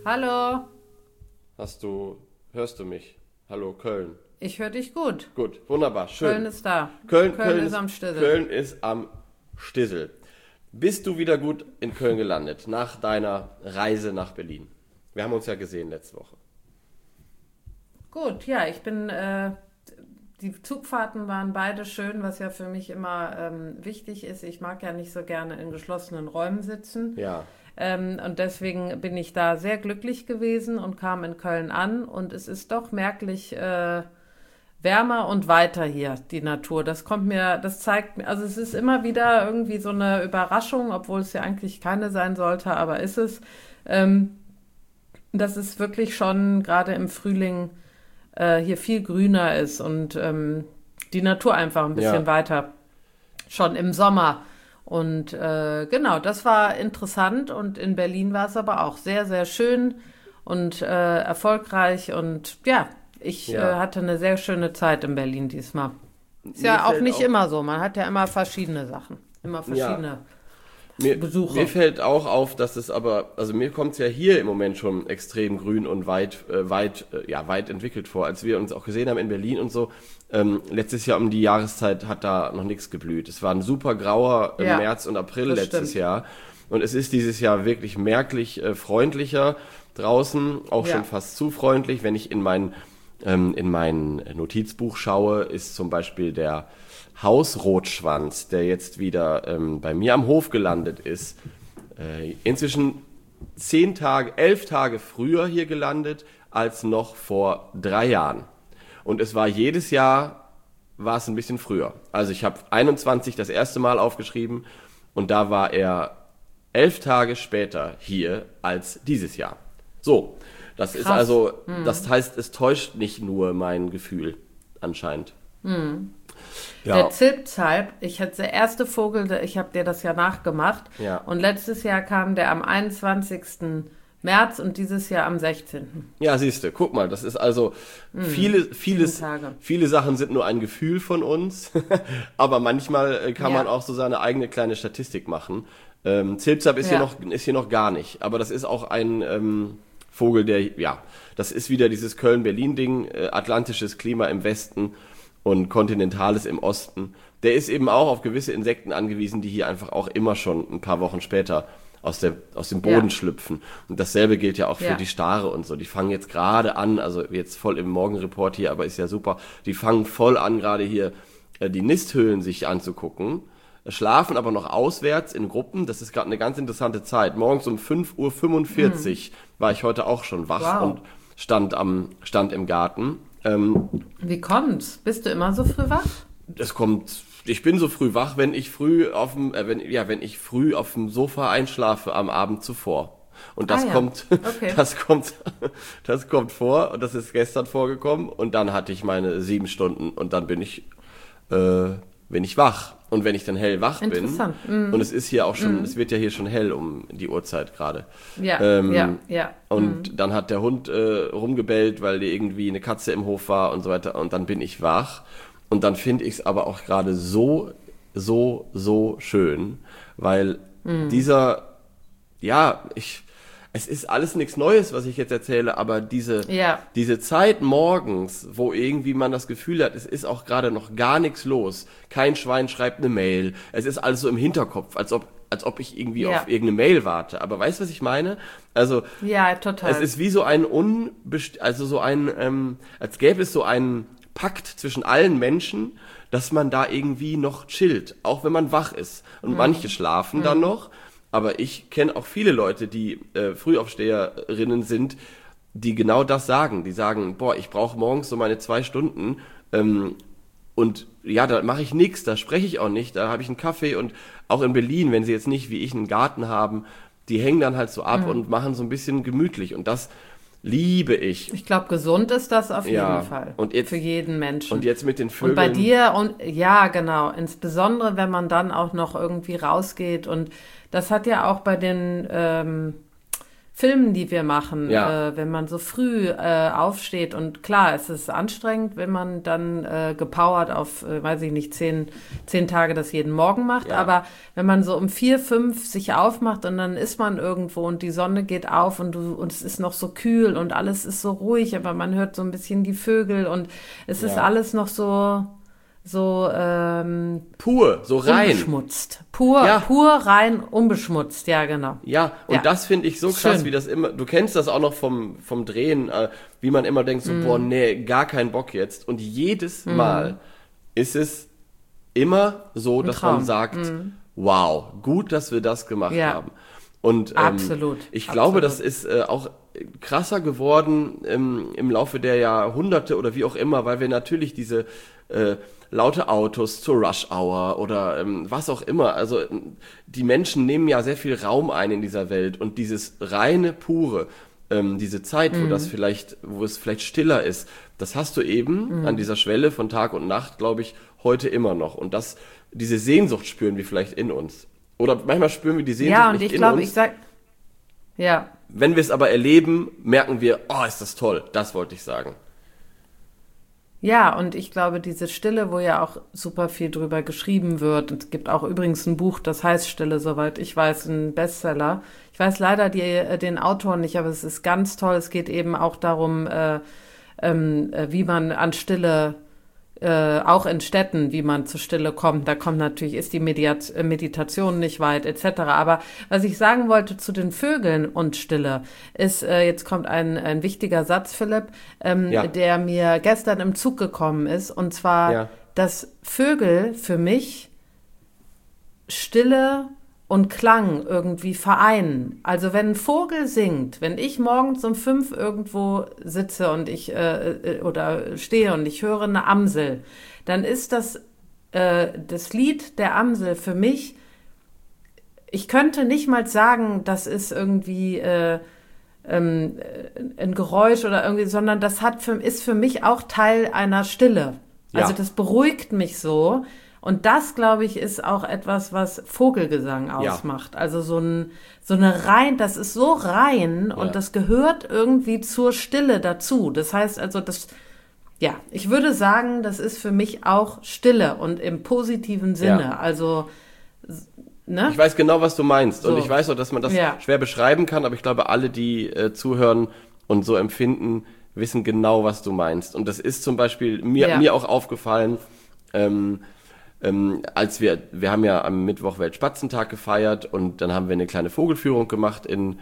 Hallo, Hörst du mich? Hallo, Köln. ich höre dich gut. Gut, wunderbar, Köln schön. ist da. Köln Ist am Stissel. Köln ist am Stissel. Bist du wieder gut in Köln gelandet, nach deiner Reise nach Berlin? Wir haben uns ja gesehen letzte Woche. Gut, ja, die Zugfahrten waren beide schön, was ja für mich immer wichtig ist. Ich mag ja nicht so gerne in geschlossenen Räumen sitzen. Ja, Und deswegen bin ich da sehr glücklich gewesen und kam in Köln an. Und es ist doch merklich wärmer und weiter hier, die Natur. Das zeigt mir, also es ist immer wieder irgendwie so eine Überraschung, obwohl es ja eigentlich keine sein sollte, aber ist es, dass es wirklich schon gerade im Frühling hier viel grüner ist und die Natur einfach ein bisschen ja, weiter, schon im Sommer. Und genau, das war interessant und in Berlin war es aber auch sehr, sehr schön und erfolgreich und ja, ich ja. hatte eine sehr schöne Zeit in Berlin diesmal. Ist Mir ja auch fällt nicht auch, immer so, man hat ja immer verschiedene Sachen, immer ja, verschiedene mir Besuche. fällt auch auf, dass es aber, also mir kommt es ja hier im Moment schon extrem grün und weit entwickelt vor, als wir uns auch gesehen haben in Berlin und so. Letztes Jahr um die Jahreszeit hat da noch nichts geblüht. Es war ein super grauer Ja, März und April das letztes stimmt. Jahr. Und es ist dieses Jahr wirklich merklich freundlicher draußen, auch schon Ja, fast zu freundlich. Wenn ich in mein Notizbuch schaue, ist zum Beispiel der Hausrotschwanz, der jetzt wieder bei mir am Hof gelandet ist, inzwischen 11 Tage früher hier gelandet als noch vor 3 Jahren. Und es war jedes Jahr, war es ein bisschen früher. Also ich habe 21 das erste Mal aufgeschrieben und da war er 11 Tage später hier als dieses Jahr. So, das ist krass. also, das heißt, es täuscht nicht nur mein Gefühl, anscheinend. Der Ja, Zilpzalp, der erste Vogel, ich habe dir das ja nachgemacht ja. und letztes Jahr kam der am 21. März und dieses Jahr am 16. Ja, siehste, guck mal, das ist also, Sieben Tage. viele Sachen sind nur ein Gefühl von uns, aber manchmal kann man Ja, auch so seine eigene kleine Statistik machen. Zilpzalp ja. ist hier noch gar nicht, aber das ist auch ein Vogel, ja, das ist wieder dieses Köln-Berlin-Ding, atlantisches Klima im Westen und kontinentales im Osten. Der ist eben auch auf gewisse Insekten angewiesen, die hier einfach auch immer schon ein paar Wochen später aus dem Boden Ja, schlüpfen. Und dasselbe gilt ja auch für die ja. Stare und so. Die fangen jetzt gerade an, also jetzt voll im Morgenreport hier, aber ist ja super, die fangen voll an, gerade hier die Nisthöhlen sich anzugucken, schlafen aber noch auswärts in Gruppen. Das ist gerade eine ganz interessante Zeit. Morgens um 5:45 Uhr war ich heute auch schon wach und Wow. stand im Garten. Wie kommt's? Bist du immer so früh wach? Ich bin so früh wach, wenn ich früh wenn ich früh auf dem Sofa einschlafe am Abend zuvor. Und Ah ja, okay. das kommt vor und das ist gestern vorgekommen und dann hatte ich meine 7 Stunden und dann bin ich wach. Und wenn ich dann hellwach bin, Interessant. und es ist hier auch schon, es wird ja hier schon hell um die Uhrzeit gerade. Ja, ja, Ähm, ja. und dann hat der Hund rumgebellt, weil irgendwie eine Katze im Hof war und so weiter. Und dann bin ich wach. Und dann finde ich es aber auch gerade so schön, weil dieser, ja, es ist alles nichts Neues, was ich jetzt erzähle, aber Ja, diese Zeit morgens, wo irgendwie man das Gefühl hat, es ist auch gerade noch gar nichts los. Kein Schwein schreibt eine Mail. Es ist alles so im Hinterkopf, als ob ich irgendwie auf ja, irgendeine Mail warte. Aber weißt du, was ich meine? Also, ja, es total. ist wie so als gäbe es so einen Pakt zwischen allen Menschen, dass man da irgendwie noch chillt, auch wenn man wach ist. Und manche schlafen dann noch, aber ich kenne auch viele Leute, die Frühaufsteherinnen sind, die genau das sagen. Die sagen, boah, ich brauche morgens so meine 2 Stunden und ja, da mache ich nichts, da spreche ich auch nicht, da habe ich einen Kaffee und auch in Berlin, wenn sie jetzt nicht wie ich einen Garten haben, die hängen dann halt so ab und machen so ein bisschen gemütlich und das liebe ich. Ich glaube, gesund ist das auf jeden Ja, Fall. und Für jeden und Menschen. jetzt mit den Und bei Vögeln, dir, und ja, genau, insbesondere wenn man dann auch noch irgendwie rausgeht. Und das hat ja auch bei den Filmen, die wir machen, Ja. wenn man so früh aufsteht. Und klar, es ist anstrengend, wenn man dann gepowert auf, weiß ich nicht, 10 Tage das jeden Morgen macht. Ja. Aber wenn man so um 4, 5 sich aufmacht und dann ist man irgendwo und die Sonne geht auf und es ist noch so kühl und alles ist so ruhig, aber man hört so ein bisschen die Vögel und es ist Ja. alles noch so Pur, so rein. unbeschmutzt. Pur, Ja. pur rein, unbeschmutzt, ja, genau. Ja, und Ja. das finde ich so krass, Schön. wie das immer, du kennst das auch noch vom Drehen, wie man immer denkt so, boah, nee, gar keinen Bock jetzt. Und jedes Mal ist es immer so, dass man Traum. sagt, wow, gut, dass wir das gemacht Ja. haben. Und Absolut, ich glaube, absolut. das ist auch krasser geworden im Laufe der Jahrhunderte oder wie auch immer, weil wir natürlich diese laute Autos zur Rush Hour oder was auch immer, also die Menschen nehmen ja sehr viel Raum ein in dieser Welt und dieses reine, pure, diese Zeit, wo es vielleicht stiller ist, das hast du eben an dieser Schwelle von Tag und Nacht, glaube ich, heute immer noch. Und diese Sehnsucht spüren wir vielleicht in uns. Oder manchmal spüren wir die Sehnsucht Ja, und nicht ich in glaube, uns. ja, Wenn wir es aber erleben, merken wir, oh, ist das toll. Das wollte ich sagen. ja, und ich glaube, diese Stille, wo ja auch super viel drüber geschrieben wird, und es gibt auch übrigens ein Buch, das heißt Stille, soweit ich weiß, ein Bestseller. Ich weiß leider den Autor nicht, aber es ist ganz toll. Es geht eben auch darum, wie man an Stille, auch in Städten, wie man zur Stille kommt. Da kommt natürlich, ist die Meditation nicht weit, etc. Aber was ich sagen wollte zu den Vögeln und Stille, ist, jetzt kommt ein wichtiger Satz, Philipp, Ja. der mir gestern im Zug gekommen ist. Und zwar, Ja. dass Vögel für mich Stille und Klang irgendwie vereinen. Also wenn ein Vogel singt, wenn ich morgens um 5 irgendwo sitze und ich oder stehe und ich höre eine Amsel, dann ist das Lied der Amsel für mich, ich könnte nicht mal sagen, das ist irgendwie ein Geräusch oder irgendwie, sondern das ist für mich auch Teil einer Stille. Also Ja. das beruhigt mich so. Und das, glaube ich, ist auch etwas, was Vogelgesang ausmacht. Also das ist so rein Ja. und das gehört irgendwie zur Stille dazu. Das heißt also, ich würde sagen, das ist für mich auch Stille und im positiven Sinne. Ja. Also, ne? Ich weiß genau, was du meinst. Und So. ich weiß auch, dass man das Ja. schwer beschreiben kann, aber ich glaube, alle, die zuhören und so empfinden, wissen genau, was du meinst. Und das ist zum Beispiel mir auch aufgefallen, als wir haben ja am Mittwoch Weltspatzentag gefeiert und dann haben wir eine kleine Vogelführung gemacht in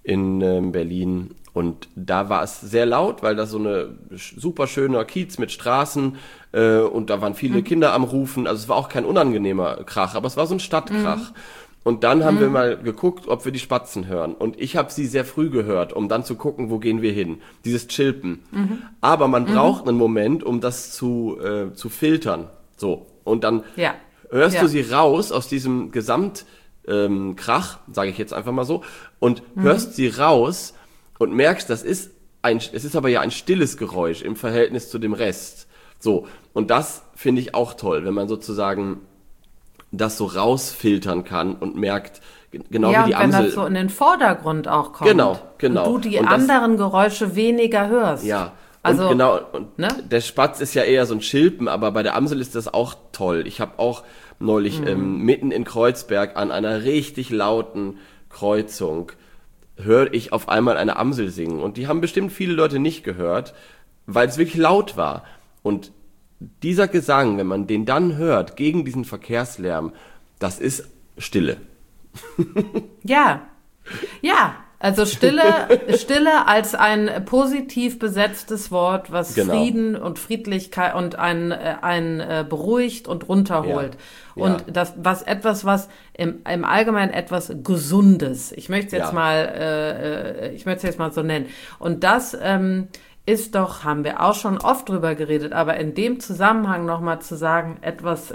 Berlin und da war es sehr laut, weil das so eine super schöner Kiez mit Straßen und da waren viele Kinder am Rufen, also es war auch kein unangenehmer Krach, aber es war so ein Stadtkrach. Und dann haben wir mal geguckt, ob wir die Spatzen hören. Und ich habe sie sehr früh gehört, um dann zu gucken, wo gehen wir hin. Dieses Chilpen. Aber man braucht einen Moment, um das zu filtern. So. Und dann hörst du sie raus aus diesem Krach, sage ich jetzt einfach mal so, und hörst sie raus und merkst, es ist aber ja ein stilles Geräusch im Verhältnis zu dem Rest. So. Und das finde ich auch toll, wenn man sozusagen das so rausfiltern kann und merkt, genau wie die und wenn Amsel. das so in den Vordergrund auch kommt. Genau. Und du die Und das- anderen Geräusche weniger hörst. Ja, Also, und genau, und ne? der Spatz ist ja eher so ein Chilpen, aber bei der Amsel ist das auch toll. Ich habe auch neulich mitten in Kreuzberg an einer richtig lauten Kreuzung höre ich auf einmal eine Amsel singen. Und die haben bestimmt viele Leute nicht gehört, weil es wirklich laut war. Und dieser Gesang, wenn man den dann hört, gegen diesen Verkehrslärm, das ist Stille. Ja. Ja. Also Stille als ein positiv besetztes Wort, was Genau. Frieden und Friedlichkeit und einen beruhigt und runterholt. Ja. Und was im Allgemeinen etwas Gesundes. Ich möchte es jetzt mal so nennen. Und das ist doch, haben wir auch schon oft drüber geredet, aber in dem Zusammenhang nochmal zu sagen, etwas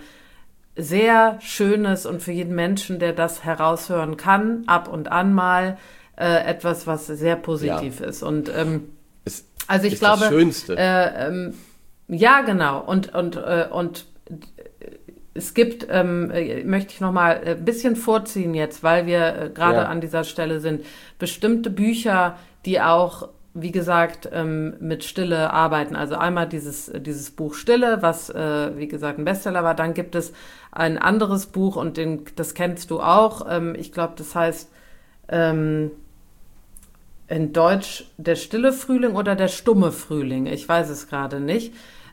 sehr Schönes und für jeden Menschen, der das heraushören kann, ab und an mal etwas, was sehr positiv ist. Und also ich ist glaube, das Schönste. ja, genau. Und es gibt, möchte ich nochmal ein bisschen vorziehen jetzt, weil wir gerade an dieser Stelle sind, bestimmte Bücher, die auch, wie gesagt, mit Stille arbeiten. Also einmal dieses Buch Stille, was, wie gesagt, ein Bestseller war. Dann gibt es ein anderes Buch und das kennst du auch. Ich glaube, das heißt in Deutsch der stille Frühling oder der stumme Frühling. Ich weiß es gerade nicht.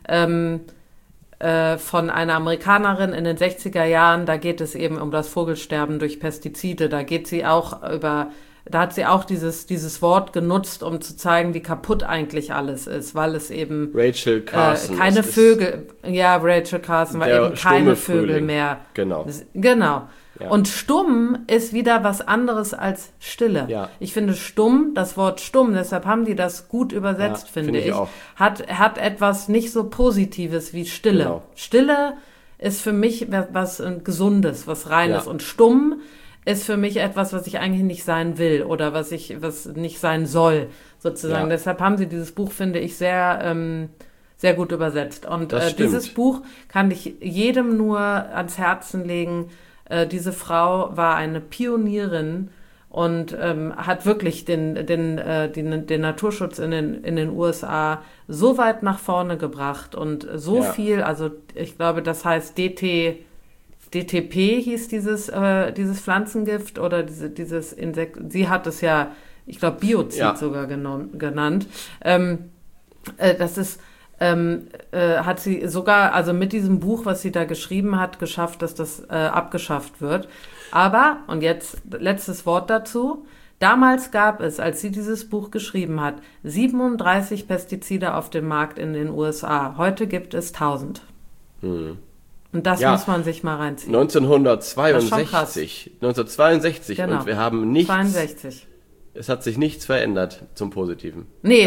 Von einer Amerikanerin in den 60er Jahren. Da geht es eben um das Vogelsterben durch Pestizide. Da hat sie auch dieses Wort genutzt, um zu zeigen, wie kaputt eigentlich alles ist, weil es eben Rachel Carson. Rachel Carson, weil eben keine Vögel mehr. Genau. Genau. Ja. Und stumm ist wieder was anderes als Stille. Ja. Ich finde stumm, das Wort stumm, deshalb haben die das gut übersetzt, finde ich. Auch. Hat etwas nicht so Positives wie Stille. Genau. Stille ist für mich was Gesundes, was Reines. Und stumm ist für mich etwas, was ich eigentlich nicht sein will oder was nicht sein soll, sozusagen. Ja. Deshalb haben sie dieses Buch, finde ich, sehr, sehr gut übersetzt. Und dieses Buch kann ich jedem nur ans Herzen legen. Diese Frau war eine Pionierin und hat wirklich den Naturschutz in den USA so weit nach vorne gebracht und so viel, also ich glaube, das heißt DTP hieß dieses Pflanzengift oder dieses Insekt. Sie hat es ja, ich glaube, Biozid sogar genannt. Das ist hat sie sogar, also mit diesem Buch, was sie da geschrieben hat, geschafft, dass das abgeschafft wird. Aber, und jetzt letztes Wort dazu, damals gab es, als sie dieses Buch geschrieben hat, 37 Pestizide auf dem Markt in den USA. Heute gibt es 1000. Und das muss man sich mal reinziehen. 1962. Genau. Und wir haben nichts... 62. Es hat sich nichts verändert zum Positiven. Nee,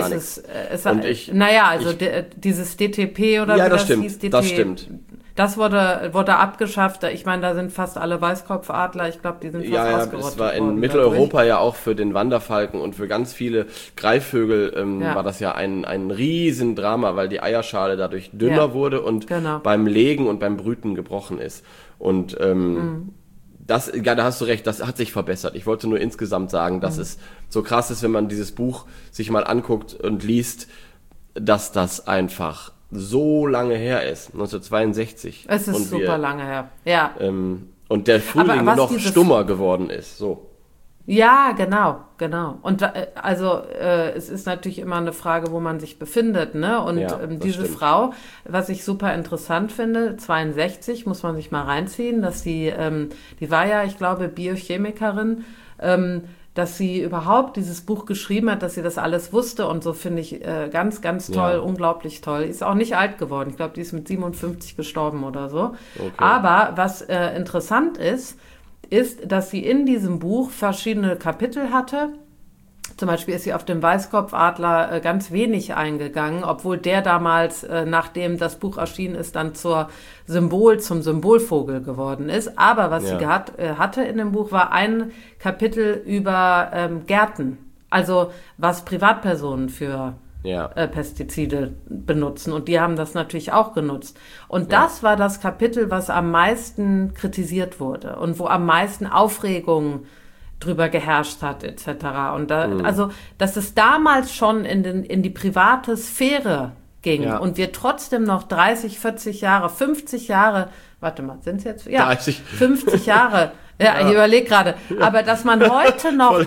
dieses DTP oder wie das hieß, DT, das stimmt. Das wurde abgeschafft. Ich meine, da sind fast alle Weißkopfadler, ich glaube, die sind fast ausgerottet worden. Es war in Mitteleuropa ja auch für den Wanderfalken und für ganz viele Greifvögel war das ja ein Riesendrama, weil die Eierschale dadurch dünner wurde und beim Legen und beim Brüten gebrochen ist. Und da hast du recht, das hat sich verbessert. Ich wollte nur insgesamt sagen, dass es so krass ist, wenn man dieses Buch sich mal anguckt und liest, dass das einfach so lange her ist, 1962. Es ist super lange her, ja. Und der Frühling noch stummer geworden ist, so. Ja, genau. Und es ist natürlich immer eine Frage, wo man sich befindet, ne? Und diese Frau, was ich super interessant finde, 62, muss man sich mal reinziehen, dass die war ja, ich glaube, Biochemikerin, dass sie überhaupt dieses Buch geschrieben hat, dass sie das alles wusste und so, finde ich ganz, ganz toll, unglaublich toll. Ist auch nicht alt geworden. Ich glaube, die ist mit 57 gestorben oder so. Okay. Aber was interessant ist, dass sie in diesem Buch verschiedene Kapitel hatte. Zum Beispiel ist sie auf den Weißkopfadler ganz wenig eingegangen, obwohl der damals, nachdem das Buch erschienen ist, dann zum Symbolvogel geworden ist. Aber was sie hatte in dem Buch, war ein Kapitel über Gärten, also was Privatpersonen für Pestizide benutzen. Und die haben das natürlich auch genutzt. Und das war das Kapitel, was am meisten kritisiert wurde und wo am meisten Aufregung drüber geherrscht hat, etc. Und also, dass es damals schon in die private Sphäre ging und wir trotzdem noch 30, 40 Jahre, 50 Jahre, warte mal, sind es jetzt? Ja, 30. 50 Jahre. Ja, ich überlege gerade. Aber dass man heute noch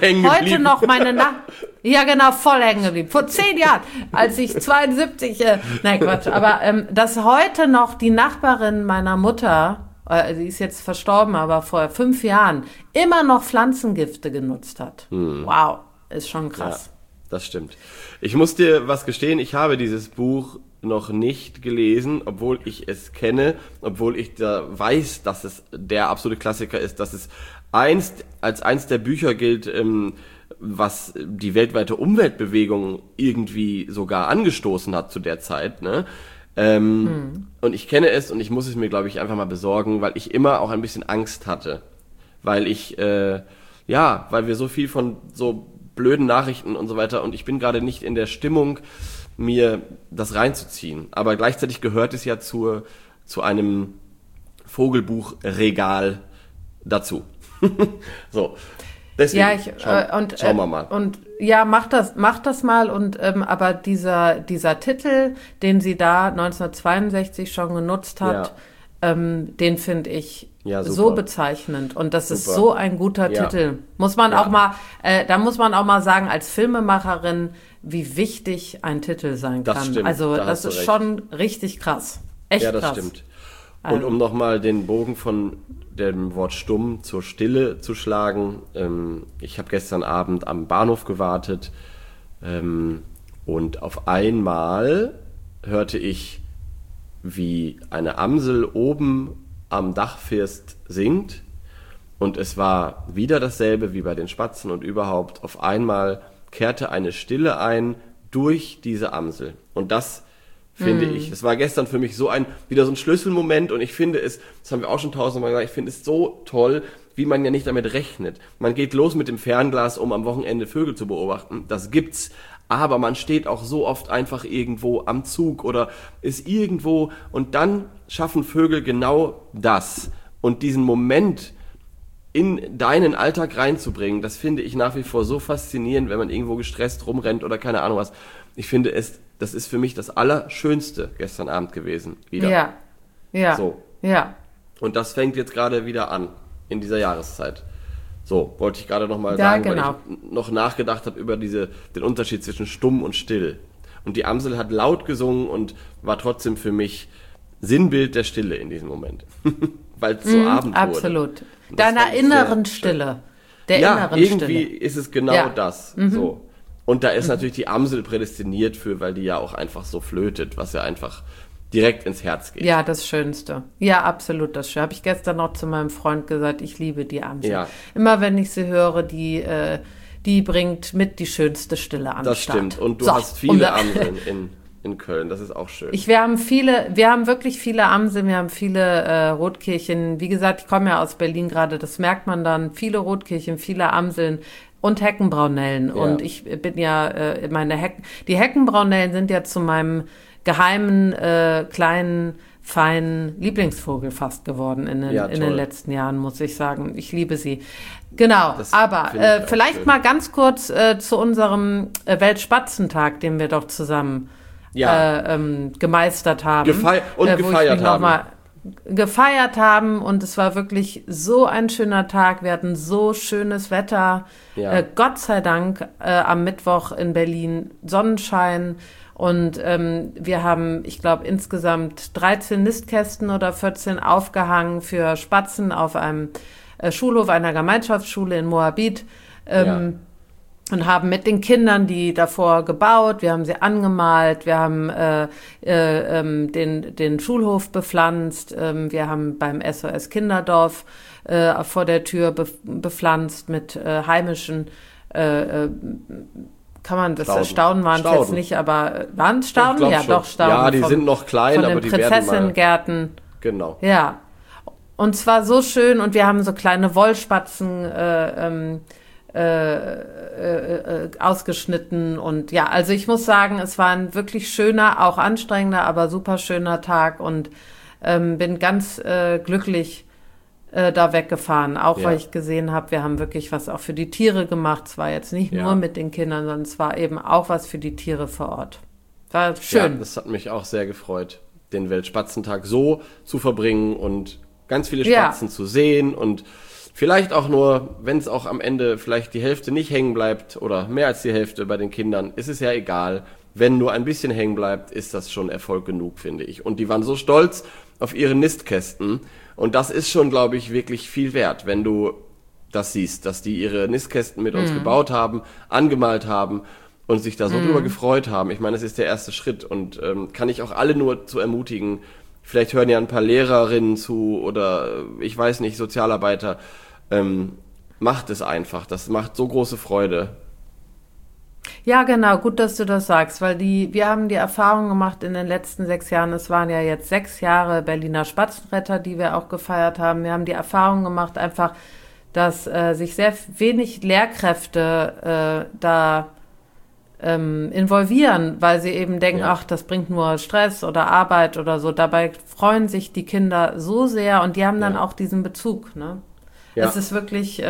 voll hängen geblieben. Vor 10 Jahren, als ich 72, nein, Quatsch, aber dass heute noch die Nachbarin meiner Mutter, sie ist jetzt verstorben, aber vor 5 Jahren, immer noch Pflanzengifte genutzt hat. Wow, ist schon krass. Ja, das stimmt. Ich muss dir was gestehen, ich habe dieses Buch noch nicht gelesen, obwohl ich es kenne, obwohl ich da weiß, dass es der absolute Klassiker ist, dass es als eins der Bücher gilt, was die weltweite Umweltbewegung irgendwie sogar angestoßen hat zu der Zeit, ne? Und ich kenne es und ich muss es mir, glaube ich, einfach mal besorgen, weil ich immer auch ein bisschen Angst hatte. Weil weil wir so viel von so blöden Nachrichten und so weiter und ich bin gerade nicht in der Stimmung, mir das reinzuziehen. Aber gleichzeitig gehört es ja zu einem Vogelbuchregal dazu. So, deswegen schauen wir mal. Und ja, mach das mal. Und aber dieser Titel, den sie da 1962 schon genutzt hat, den finde ich so bezeichnend. Und das ist so ein guter Titel. Muss man auch mal, da muss man auch mal sagen, als Filmemacherin, wie wichtig ein Titel sein kann. Stimmt, also das ist schon richtig krass. Echt krass. Ja, das stimmt. Und um nochmal den Bogen von dem Wort stumm zur Stille zu schlagen, ich habe gestern Abend am Bahnhof gewartet und auf einmal hörte ich, wie eine Amsel oben am Dachfirst singt, und es war wieder dasselbe wie bei den Spatzen und überhaupt. Auf einmal kehrte eine Stille ein durch diese Amsel, und das finde ich, es war gestern für mich wieder so ein Schlüsselmoment, und ich finde es, das haben wir auch schon tausendmal gesagt, ich finde es so toll, wie man ja nicht damit rechnet. Man geht los mit dem Fernglas, um am Wochenende Vögel zu beobachten, das gibt's, aber man steht auch so oft einfach irgendwo am Zug oder ist irgendwo, und dann schaffen Vögel genau das, und diesen Moment in deinen Alltag reinzubringen, das finde ich nach wie vor so faszinierend, wenn man irgendwo gestresst rumrennt oder keine Ahnung was. Ich finde das ist für mich das Allerschönste gestern Abend gewesen. Wieder. Ja. So. Ja. Und das fängt jetzt gerade wieder an, in dieser Jahreszeit. So, wollte ich gerade nochmal sagen, genau. Weil ich noch nachgedacht habe über den Unterschied zwischen stumm und still. Und die Amsel hat laut gesungen und war trotzdem für mich Sinnbild der Stille in diesem Moment. Weil es so Abend wurde. Absolut. Deiner inneren Stille. Der inneren Stille. Ja, irgendwie ist es genau das. So. Und da ist natürlich die Amsel prädestiniert für, weil die ja auch einfach so flötet, was ja einfach direkt ins Herz geht. Ja, das Schönste. Ja, absolut das Schönste. Habe ich gestern noch zu meinem Freund gesagt, ich liebe die Amsel. Ja. Immer wenn ich sie höre, die bringt mit die schönste Stille an den Start. Das stimmt. Und du hast viele Amseln in Köln. Das ist auch schön. Wir haben wirklich viele Amseln, wir haben viele Rotkehlchen. Wie gesagt, ich komme ja aus Berlin gerade, das merkt man dann. Viele Rotkehlchen, viele Amseln. Und Heckenbraunellen. Ja. Und ich bin ja, die Heckenbraunellen sind ja zu meinem geheimen, kleinen, feinen Lieblingsvogel fast geworden in den letzten Jahren, muss ich sagen. Ich liebe sie. Genau, aber vielleicht mal ganz kurz zu unserem Weltspatzentag, den wir doch zusammen gemeistert haben. Gefeiert haben, und es war wirklich so ein schöner Tag. Wir hatten so schönes Wetter. Ja. Gott sei Dank am Mittwoch in Berlin Sonnenschein, und wir haben, ich glaube, insgesamt 13 Nistkästen oder 14 aufgehangen für Spatzen auf einem Schulhof einer Gemeinschaftsschule in Moabit. Und haben mit den Kindern die davor gebaut, wir haben sie angemalt, wir haben den Schulhof bepflanzt, wir haben beim SOS Kinderdorf vor der Tür bepflanzt mit heimischen, kann man das Stauden waren es jetzt nicht, aber waren es Stauden? Ja, doch, Stauden. Ja, die sind noch klein, aber die werden mal... Prinzessinnengärten. Genau. Ja, und zwar so schön, und wir haben so kleine Wollspatzen ausgeschnitten, und ja, also ich muss sagen, es war ein wirklich schöner, auch anstrengender, aber super schöner Tag, und bin ganz glücklich da weggefahren, auch weil ich gesehen habe, wir haben wirklich was auch für die Tiere gemacht. Es war jetzt nicht nur mit den Kindern, sondern es war eben auch was für die Tiere vor Ort. War schön. Ja, das hat mich auch sehr gefreut, den Weltspatzentag so zu verbringen und ganz viele Spatzen zu sehen, und vielleicht auch nur, wenn es auch am Ende vielleicht die Hälfte nicht hängen bleibt oder mehr als die Hälfte bei den Kindern, ist es ja egal. Wenn nur ein bisschen hängen bleibt, ist das schon Erfolg genug, finde ich. Und die waren so stolz auf ihre Nistkästen, und das ist schon, glaube ich, wirklich viel wert, wenn du das siehst, dass die ihre Nistkästen mit uns gebaut haben, angemalt haben und sich da so drüber gefreut haben. Ich meine, das ist der erste Schritt, und kann ich auch alle nur zu ermutigen. Vielleicht hören ja ein paar Lehrerinnen zu oder ich weiß nicht, Sozialarbeiter. Macht es einfach. Das macht so große Freude. Ja, genau. Gut, dass du das sagst, weil wir haben die Erfahrung gemacht in den letzten 6 Jahren. Es waren ja jetzt 6 Jahre Berliner Spatzenretter, die wir auch gefeiert haben. Wir haben die Erfahrung gemacht einfach, dass sich sehr wenig Lehrkräfte da involvieren, weil sie eben denken, ach, das bringt nur Stress oder Arbeit oder so. Dabei freuen sich die Kinder so sehr und die haben dann auch diesen Bezug. Ne? Ja. Es ist wirklich,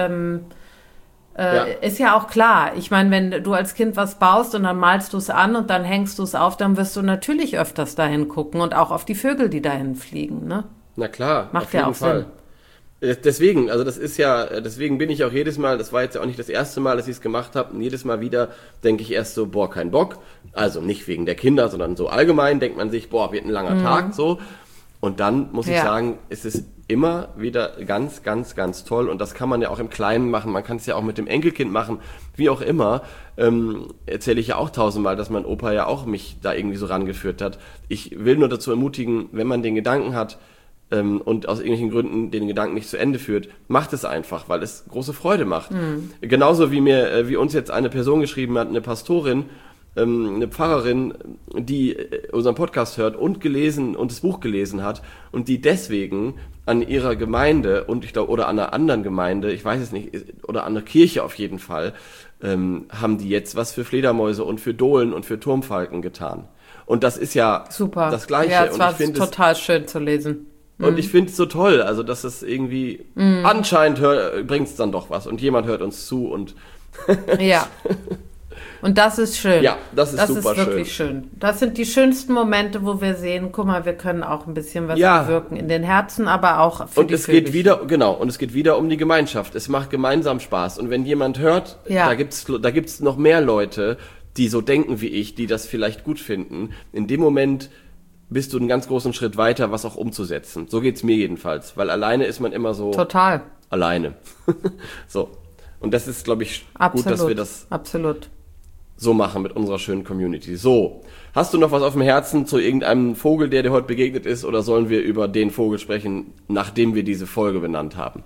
ist ja auch klar. Ich meine, wenn du als Kind was baust und dann malst du es an und dann hängst du es auf, dann wirst du natürlich öfters dahin gucken und auch auf die Vögel, die dahin fliegen. Ne? Na klar, macht auf ja jeden auch Fall. Sinn. Deswegen, also deswegen bin ich auch jedes Mal, das war jetzt ja auch nicht das erste Mal, dass ich es gemacht habe, und jedes Mal wieder denke ich erst so, boah, kein Bock. Also nicht wegen der Kinder, sondern so allgemein denkt man sich, boah, wird ein langer Tag, so. Und dann muss ich sagen, es ist immer wieder ganz, ganz, ganz toll. Und das kann man ja auch im Kleinen machen. Man kann es ja auch mit dem Enkelkind machen, wie auch immer. Erzähle ich ja auch tausendmal, dass mein Opa ja auch mich da irgendwie so rangeführt hat. Ich will nur dazu ermutigen, wenn man den Gedanken hat, und aus irgendwelchen Gründen den Gedanken nicht zu Ende führt, macht es einfach, weil es große Freude macht. Genauso wie uns jetzt eine Person geschrieben hat, eine Pastorin, eine Pfarrerin, die unseren Podcast hört und das Buch gelesen hat und die deswegen an ihrer Gemeinde und ich glaube, oder an einer anderen Gemeinde, ich weiß es nicht, oder an einer Kirche auf jeden Fall, haben die jetzt was für Fledermäuse und für Dohlen und für Turmfalken getan. Und das ist ja super. Das Gleiche. Ja, es und war ich finde total schön zu lesen. Und ich finde es so toll, also dass es irgendwie anscheinend bringt es dann doch was und jemand hört uns zu und ja. Und das ist schön. Ja, das ist super schön. Das ist wirklich schön. Das sind die schönsten Momente, wo wir sehen, guck mal, wir können auch ein bisschen was bewirken in den Herzen, aber auch für und die es geht wieder, genau, und es geht wieder um die Gemeinschaft. Es macht gemeinsam Spaß. Und wenn jemand hört, da gibt's noch mehr Leute, die so denken wie ich, die das vielleicht gut finden, in dem Moment bist du einen ganz großen Schritt weiter, was auch umzusetzen. So geht's mir jedenfalls, weil alleine ist man immer so total alleine. So. Und das ist, glaube ich, absolut, gut, dass wir das absolut so machen mit unserer schönen Community. So, hast du noch was auf dem Herzen zu irgendeinem Vogel, der dir heute begegnet ist, oder sollen wir über den Vogel sprechen, nachdem wir diese Folge benannt haben?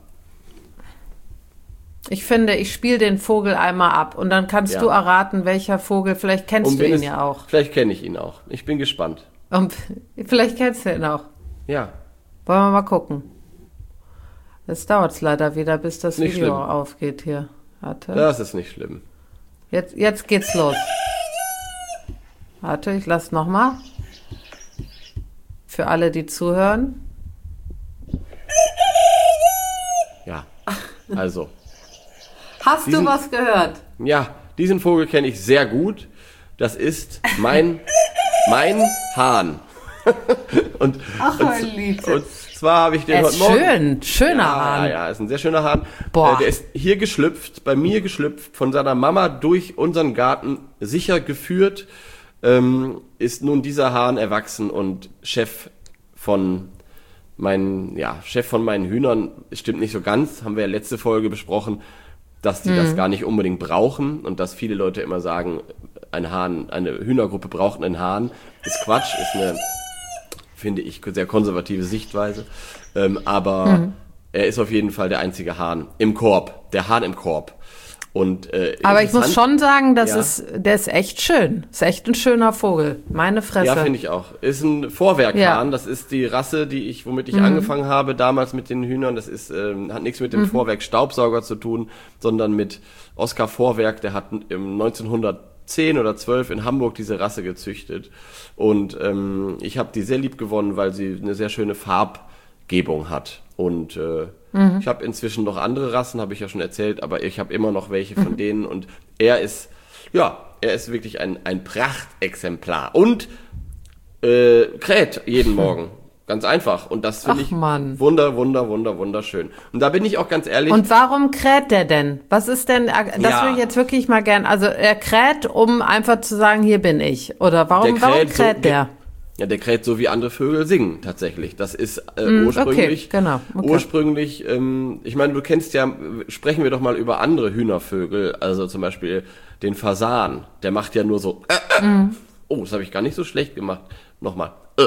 Ich finde, ich spiele den Vogel einmal ab und dann kannst du erraten, welcher Vogel, vielleicht kennst du ihn ja auch. Vielleicht kenne ich ihn auch. Ich bin gespannt. Und vielleicht kennst du ihn auch. Ja. Wollen wir mal gucken. Jetzt dauert es leider wieder, bis das Nicht Video schlimm. aufgeht hier. Warte. Das ist nicht schlimm. Jetzt geht's los. Warte, ich lasse nochmal. Für alle, die zuhören. Ja, also. Hast du was gehört? Ja, diesen Vogel kenne ich sehr gut. Das ist mein Hahn. und zwar habe ich den heute Morgen... Schöner Hahn. Ja, ist ein sehr schöner Hahn. Boah. Der ist hier geschlüpft, bei mir geschlüpft, von seiner Mama durch unseren Garten sicher geführt, ist nun dieser Hahn erwachsen und Chef von meinen Hühnern. Stimmt nicht so ganz, haben wir ja letzte Folge besprochen, dass die das gar nicht unbedingt brauchen und dass viele Leute immer sagen, eine Hühnergruppe braucht einen Hahn. Ist Quatsch, ist eine, finde ich, sehr konservative Sichtweise. Aber er ist auf jeden Fall der einzige Hahn im Korb, der Hahn im Korb. Und, aber ich muss schon sagen, der ist echt schön. Ist echt ein schöner Vogel. Meine Fresse. Ja, finde ich auch. Ist ein Vorwerkhahn. Ja. Das ist die Rasse, womit ich angefangen habe damals mit den Hühnern. Das ist, hat nichts mit dem Vorwerk Staubsauger zu tun, sondern mit Oskar Vorwerk. Der hat 1910 oder 12 in Hamburg diese Rasse gezüchtet. Und ich habe die sehr lieb gewonnen, weil sie eine sehr schöne Farbgebung hat. Und ich habe inzwischen noch andere Rassen, habe ich ja schon erzählt, aber ich habe immer noch welche von denen. Und er ist wirklich ein Prachtexemplar. Und kräht jeden Morgen. Ganz einfach. Und das finde ich wunderschön. Und da bin ich auch ganz ehrlich. Und warum kräht der denn? Was ist denn, das will ich jetzt wirklich mal gern, also er kräht, um einfach zu sagen, hier bin ich. Oder warum kräht der? Ja, der kräht so, wie andere Vögel singen, tatsächlich. Das ist ursprünglich, ursprünglich, ich meine, du kennst ja, sprechen wir doch mal über andere Hühnervögel, also zum Beispiel den Fasan, der macht ja nur so, oh, das habe ich gar nicht so schlecht gemacht, nochmal,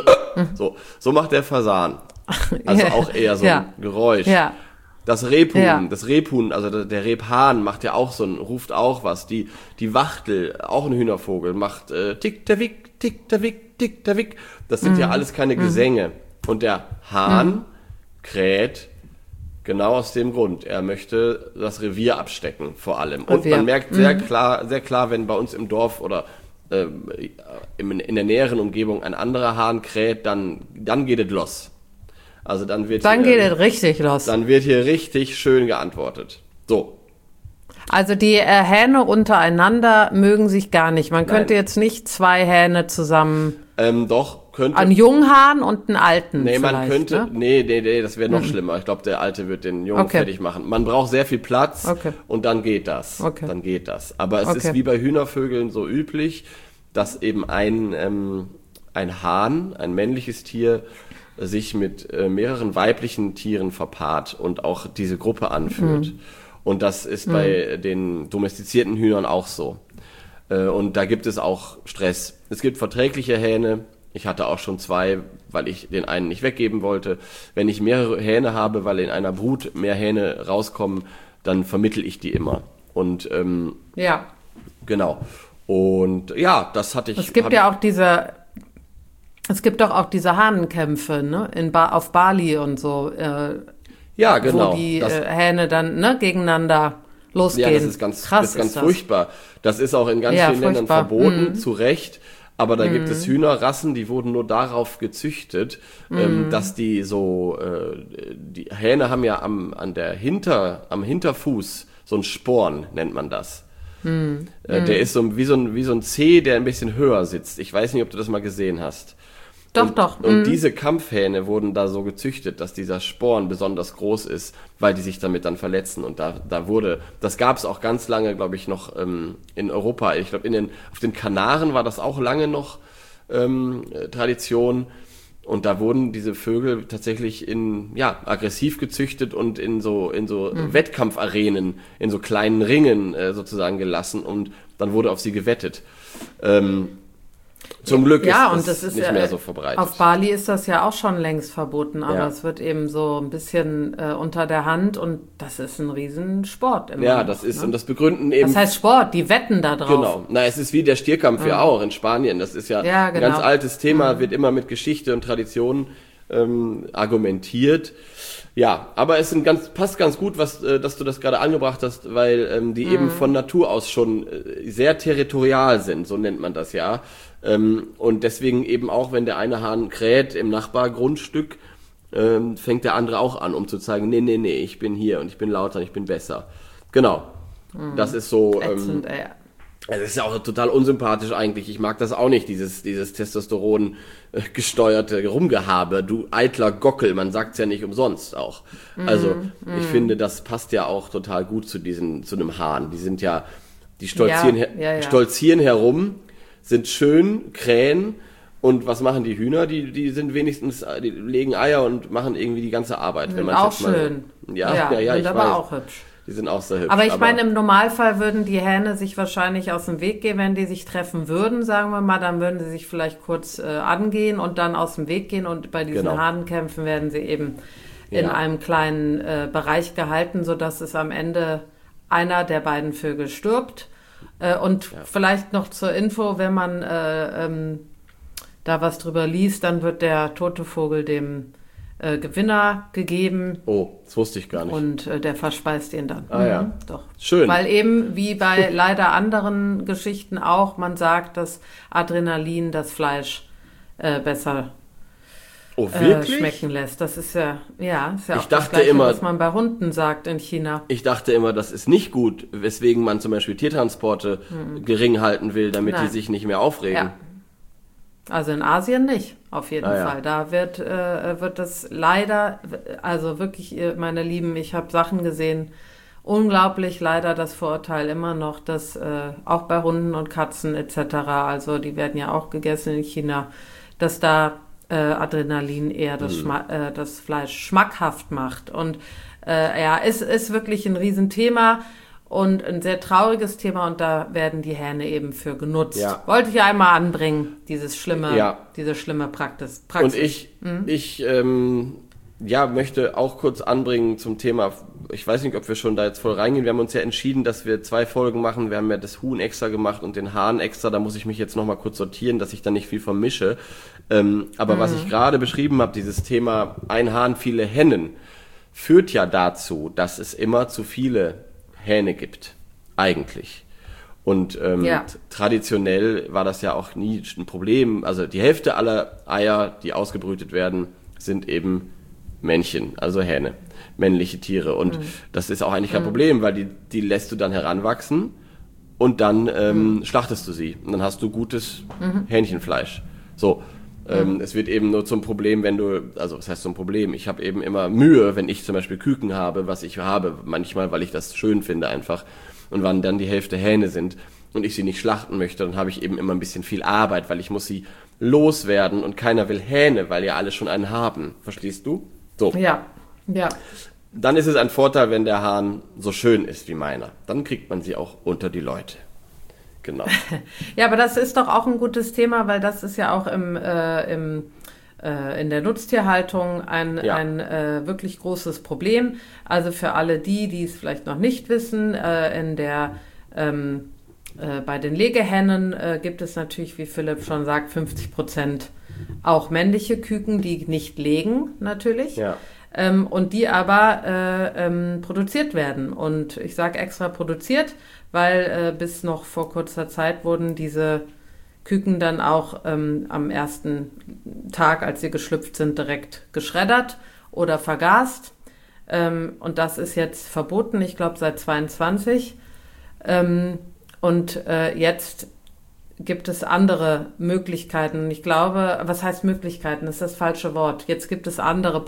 so macht der Fasan, also auch eher so ein Geräusch. Ja. Das Rebhuhn, also der Rebhahn macht ja auch ruft auch was, die Wachtel, auch ein Hühnervogel, macht tick-tawick, tick-tawick, tick-tawick. Das sind ja alles keine Gesänge. Und der Hahn kräht Genau aus dem Grund. Er möchte das Revier abstecken, vor allem. Und Revier. man merkt sehr klar, wenn bei uns im Dorf oder in der näheren Umgebung ein anderer Hahn kräht, dann geht es los. Also dann geht es richtig los. Dann wird hier richtig schön geantwortet. So. Also die Hähne untereinander mögen sich gar nicht. Man könnte jetzt nicht 2 Hähne zusammen. Doch, könnte. Einen Junghahn und einen alten. Nee, man könnte. Ne? Nee, das wäre noch schlimmer. Ich glaube, der Alte wird den Jungen fertig machen. Man braucht sehr viel Platz und dann geht das. Dann geht das. Aber es ist wie bei Hühnervögeln so üblich, dass eben ein Hahn, ein männliches Tier, sich mit mehreren weiblichen Tieren verpaart und auch diese Gruppe anführt. Und das ist bei den domestizierten Hühnern auch so. Und da gibt es auch Stress. Es gibt verträgliche Hähne. Ich hatte auch schon 2, weil ich den einen nicht weggeben wollte. Wenn ich mehrere Hähne habe, weil in einer Brut mehr Hähne rauskommen, dann vermittel ich die immer. Und genau. Und ja, das hatte ich. Es gibt doch auch diese Hahnenkämpfe, ne? Auf Bali und so. Ja, genau. Wo die Hähne dann gegeneinander losgehen. Ja, das ist ganz furchtbar. Das ist auch in ganz vielen Ländern verboten, zu Recht. Aber da gibt es Hühnerrassen, die wurden nur darauf gezüchtet, dass die so, die Hähne haben ja am Hinterfuß so ein Sporn, nennt man das. Der ist so wie so ein Zeh, der ein bisschen höher sitzt. Ich weiß nicht, ob du das mal gesehen hast. Doch. Und diese Kampfhähne wurden da so gezüchtet, dass dieser Sporn besonders groß ist, weil die sich damit dann verletzen. Und das gab es auch ganz lange, glaube ich, noch in Europa. Ich glaube, auf den Kanaren war das auch lange noch Tradition. Und da wurden diese Vögel tatsächlich aggressiv gezüchtet und in so Wettkampfarenen, in so kleinen Ringen sozusagen gelassen. Und dann wurde auf sie gewettet. Zum Glück ist das nicht mehr so verbreitet. Auf Bali ist das ja auch schon längst verboten, aber es wird eben so ein bisschen unter der Hand und das ist ein Riesensport. Das ist, und das begründen eben... Das heißt Sport, die wetten da drauf. Genau. Es ist wie der Stierkampf ja auch in Spanien. Das ist ein ganz altes Thema, wird immer mit Geschichte und Tradition argumentiert. Ja, aber es passt ganz gut, dass du das gerade angebracht hast, weil die eben von Natur aus schon sehr territorial sind, so nennt man das ja. Und deswegen eben auch, wenn der eine Hahn kräht im Nachbargrundstück, fängt der andere auch an, um zu zeigen, nee, ich bin hier und ich bin lauter und ich bin besser. Genau. Das ist so... Das ist ja auch total unsympathisch eigentlich. Ich mag das auch nicht, dieses Testosteron gesteuerte Rumgehabe. Du eitler Gockel, man sagt's ja nicht umsonst auch. Also ich finde, das passt ja auch total gut zu einem Hahn. Die stolzieren herum, sind schön, krähen. Und was machen die Hühner? Die sind wenigstens, die legen Eier und machen irgendwie die ganze Arbeit. Wenn man auch schön. Ja, ich aber weiß. auch hübsch. Die sind auch sehr hübsch. Aber ich meine, im Normalfall würden die Hähne sich wahrscheinlich aus dem Weg gehen, wenn die sich treffen würden, sagen wir mal, dann würden sie sich vielleicht kurz angehen und dann aus dem Weg gehen und bei diesen Hahnenkämpfen werden sie eben in einem kleinen Bereich gehalten, sodass es am Ende einer der beiden Vögel stirbt. Vielleicht noch zur Info, wenn man da was drüber liest, dann wird der tote Vogel dem Gewinner gegeben. Oh, das wusste ich gar nicht. Und der verspeist ihn dann. Ja. Doch. Schön. Weil eben, wie bei leider anderen Geschichten auch, man sagt, dass Adrenalin das Fleisch besser schmecken lässt. Das ist ja auch das Gleiche, was man bei Hunden sagt in China. Ich dachte immer, das ist nicht gut, weswegen man zum Beispiel Tiertransporte gering halten will, damit die sich nicht mehr aufregen. Ja. Also in Asien nicht, auf jeden Fall. Da wird das leider, also wirklich, meine Lieben, ich habe Sachen gesehen, unglaublich leider das Vorurteil immer noch, dass auch bei Hunden und Katzen etc., also die werden ja auch gegessen in China, dass da Adrenalin eher das Fleisch schmackhaft macht. Und es ist wirklich ein Riesenthema. Und ein sehr trauriges Thema und da werden die Hähne eben für genutzt. Ja. Wollte ich einmal anbringen, diese schlimme Praxis. Und ich möchte auch kurz anbringen zum Thema, ich weiß nicht, ob wir schon da jetzt voll reingehen, wir haben uns ja entschieden, dass wir 2 Folgen machen, wir haben ja das Huhn extra gemacht und den Hahn extra, da muss ich mich jetzt nochmal kurz sortieren, dass ich da nicht viel vermische. Aber was ich gerade beschrieben habe, dieses Thema ein Hahn, viele Hennen, führt ja dazu, dass es immer zu viele Hähne gibt, eigentlich. Und traditionell war das ja auch nie ein Problem. Also die Hälfte aller Eier, die ausgebrütet werden, sind eben Männchen, also Hähne, männliche Tiere. Und das ist auch eigentlich kein Problem, weil die lässt du dann heranwachsen und dann schlachtest du sie. Und dann hast du gutes Hähnchenfleisch. So. Es wird eben nur zum Problem, was heißt zum Problem? Ich habe eben immer Mühe, wenn ich zum Beispiel Küken habe, was ich habe, manchmal, weil ich das schön finde einfach. Und wann dann die Hälfte Hähne sind und ich sie nicht schlachten möchte, dann habe ich eben immer ein bisschen viel Arbeit, weil ich muss sie loswerden und keiner will Hähne, weil ja alle schon einen haben. Verstehst du? So. Ja. Dann ist es ein Vorteil, wenn der Hahn so schön ist wie meiner. Dann kriegt man sie auch unter die Leute. Genau. Ja, aber das ist doch auch ein gutes Thema, weil das ist ja auch in der Nutztierhaltung ein wirklich großes Problem. Also für alle die es vielleicht noch nicht wissen, bei den Legehennen gibt es natürlich, wie Philipp schon sagt, 50% auch männliche Küken, die nicht legen natürlich. Ja. Und die aber produziert werden. Und ich sage extra produziert, weil bis noch vor kurzer Zeit wurden diese Küken dann auch am ersten Tag, als sie geschlüpft sind, direkt geschreddert oder vergast. Und das ist jetzt verboten, ich glaube seit 22. Jetzt gibt es andere Möglichkeiten. Ich glaube, was heißt Möglichkeiten? Das ist das falsche Wort. Jetzt gibt es andere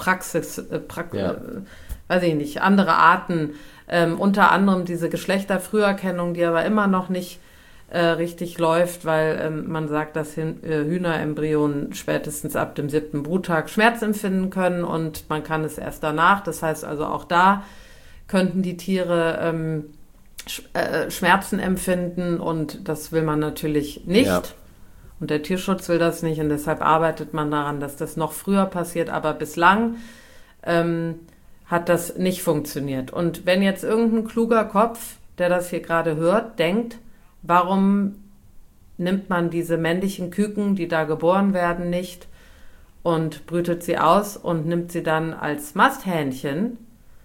andere Arten. Unter anderem diese Geschlechterfrüherkennung, die aber immer noch nicht richtig läuft, weil man sagt, dass Hühnerembryonen spätestens ab dem 7. Bruttag Schmerz empfinden können und man kann es erst danach. Das heißt also auch da könnten die Tiere Schmerzen empfinden und das will man natürlich nicht. Ja. Und der Tierschutz will das nicht und deshalb arbeitet man daran, dass das noch früher passiert, aber bislang hat das nicht funktioniert. Und wenn jetzt irgendein kluger Kopf, der das hier gerade hört, denkt, warum nimmt man diese männlichen Küken, die da geboren werden, nicht und brütet sie aus und nimmt sie dann als Masthähnchen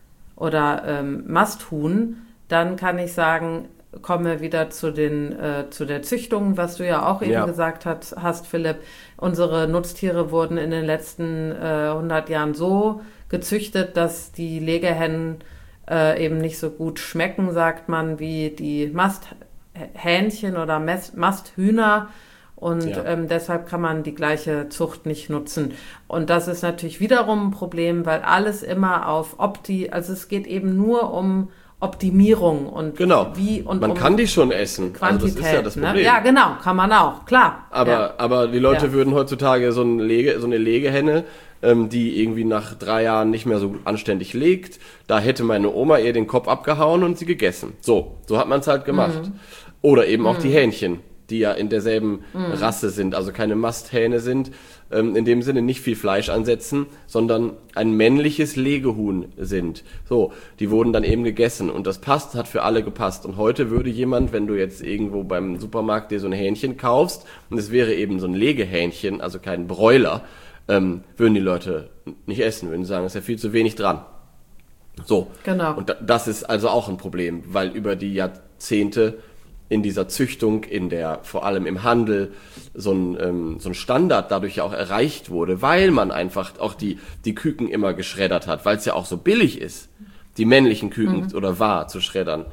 oder Masthuhn, dann kann ich sagen, kommen wir wieder zu der Züchtung, was du ja auch eben gesagt hast, Philipp. Unsere Nutztiere wurden in den letzten 100 Jahren so gezüchtet, dass die Legehennen eben nicht so gut schmecken, sagt man, wie die Masthähnchen oder Masthühner. Und deshalb kann man die gleiche Zucht nicht nutzen. Und das ist natürlich wiederum ein Problem, weil alles immer auf also es geht eben nur um Optimierung und man kann die schon essen. Quantität, also das ist ja das Problem. Ne? Ja, genau, kann man auch, klar. Aber die Leute würden heutzutage so eine Legehenne, die irgendwie nach 3 Jahren nicht mehr so anständig legt, da hätte meine Oma ihr den Kopf abgehauen und sie gegessen. So hat man es halt gemacht. Oder eben auch die Hähnchen, die ja in derselben Rasse sind, also keine Masthähne sind, in dem Sinne nicht viel Fleisch ansetzen, sondern ein männliches Legehuhn sind. So, die wurden dann eben gegessen und das hat für alle gepasst. Und heute würde jemand, wenn du jetzt irgendwo beim Supermarkt dir so ein Hähnchen kaufst und es wäre eben so ein Legehähnchen, also kein Broiler, würden die Leute nicht essen, würden sagen, ist ja viel zu wenig dran. So, genau. Und das ist also auch ein Problem, weil über die Jahrzehnte in dieser Züchtung, vor allem im Handel, so ein Standard dadurch ja auch erreicht wurde, weil man einfach auch die Küken immer geschreddert hat, weil es ja auch so billig ist, die männlichen Küken oder zu schreddern,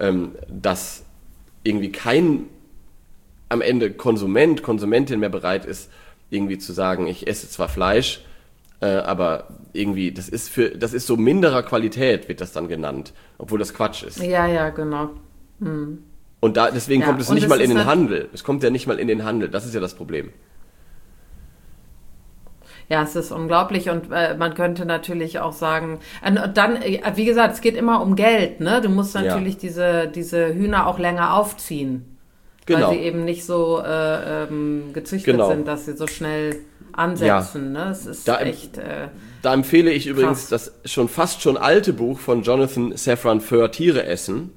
dass irgendwie kein am Ende Konsumentin mehr bereit ist, irgendwie zu sagen, ich esse zwar Fleisch, aber irgendwie, das ist so minderer Qualität, wird das dann genannt, obwohl das Quatsch ist. Ja, genau. Und deswegen kommt es nicht mal in den Handel. Es kommt ja nicht mal in den Handel. Das ist ja das Problem. Ja, es ist unglaublich und man könnte natürlich auch sagen, dann, wie gesagt, es geht immer um Geld, ne? Du musst natürlich diese Hühner auch länger aufziehen. Genau. Weil sie eben nicht so gezüchtet sind, dass sie so schnell ansetzen. Ne? Es ist echt. Da empfehle ich übrigens das fast schon alte Buch von Jonathan Safran Foer, Tiere essen.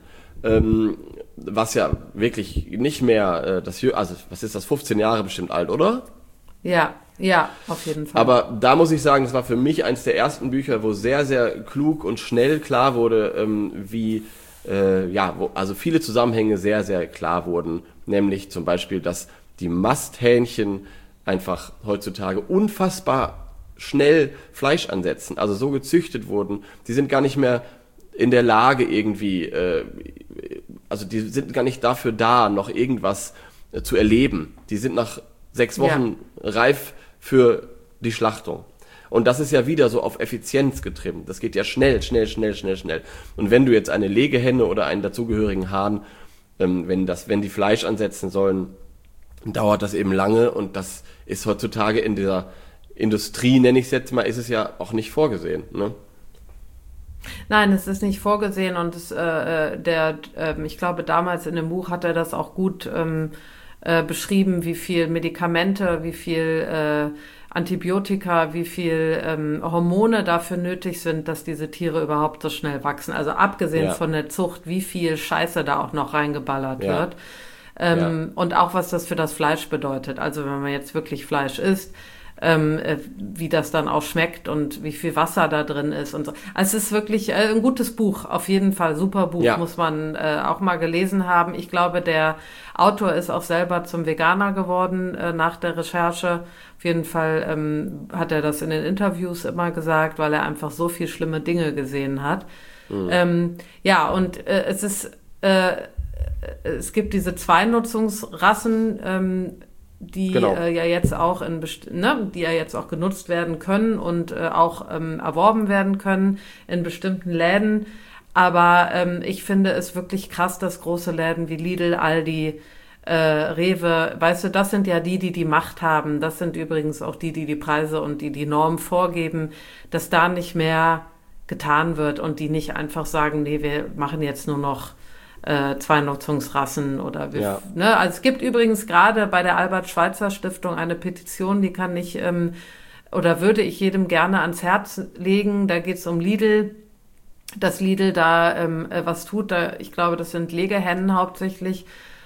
Was ja wirklich nicht mehr, was ist das, 15 Jahre bestimmt alt, oder? Ja, ja, auf jeden Fall. Aber da muss ich sagen, das war für mich eines der ersten Bücher, wo sehr, sehr klug und schnell klar wurde, wo also viele Zusammenhänge sehr, sehr klar wurden. Nämlich zum Beispiel, dass die Masthähnchen einfach heutzutage unfassbar schnell Fleisch ansetzen, also so gezüchtet wurden. Die sind gar nicht mehr in der Lage irgendwie, also die sind gar nicht dafür da, noch irgendwas zu erleben. Die sind nach 6 Wochen reif für die Schlachtung. Und das ist ja wieder so auf Effizienz getrimmt. Das geht ja schnell. Und wenn du jetzt eine Legehenne oder einen dazugehörigen Hahn, wenn die Fleisch ansetzen sollen, dauert das eben lange, und das ist heutzutage in dieser Industrie, nenne ich es jetzt mal, ist es ja auch nicht vorgesehen, ne? Nein, es ist nicht vorgesehen, und ich glaube, damals in dem Buch hat er das auch gut beschrieben, wie viel Medikamente, wie viel Antibiotika, wie viel Hormone dafür nötig sind, dass diese Tiere überhaupt so schnell wachsen. Also abgesehen von der Zucht, wie viel Scheiße da auch noch reingeballert wird. Und auch, was das für das Fleisch bedeutet. Also wenn man jetzt wirklich Fleisch isst, wie das dann auch schmeckt und wie viel Wasser da drin ist und so. Also es ist wirklich ein gutes Buch, auf jeden Fall, super Buch, muss man auch mal gelesen haben. Ich glaube, der Autor ist auch selber zum Veganer geworden nach der Recherche. Auf jeden Fall hat er das in den Interviews immer gesagt, weil er einfach so viel schlimme Dinge gesehen hat. Es gibt diese Zweinutzungsrassen, die ja jetzt auch die ja jetzt auch genutzt werden können und auch erworben werden können in bestimmten Läden. Aber ich finde es wirklich krass, dass große Läden wie Lidl, Aldi, Rewe, weißt du, das sind ja die Macht haben. Das sind übrigens auch die Preise und die Norm vorgeben, dass da nicht mehr getan wird und die nicht einfach sagen, nee, wir machen jetzt nur noch Zweinutzungsrassen oder Also es gibt übrigens gerade bei der Albert-Schweitzer-Stiftung eine Petition, die kann ich oder würde ich jedem gerne ans Herz legen. Da geht es um Lidl, dass Lidl da was tut. Ich glaube, das sind Legehennen hauptsächlich.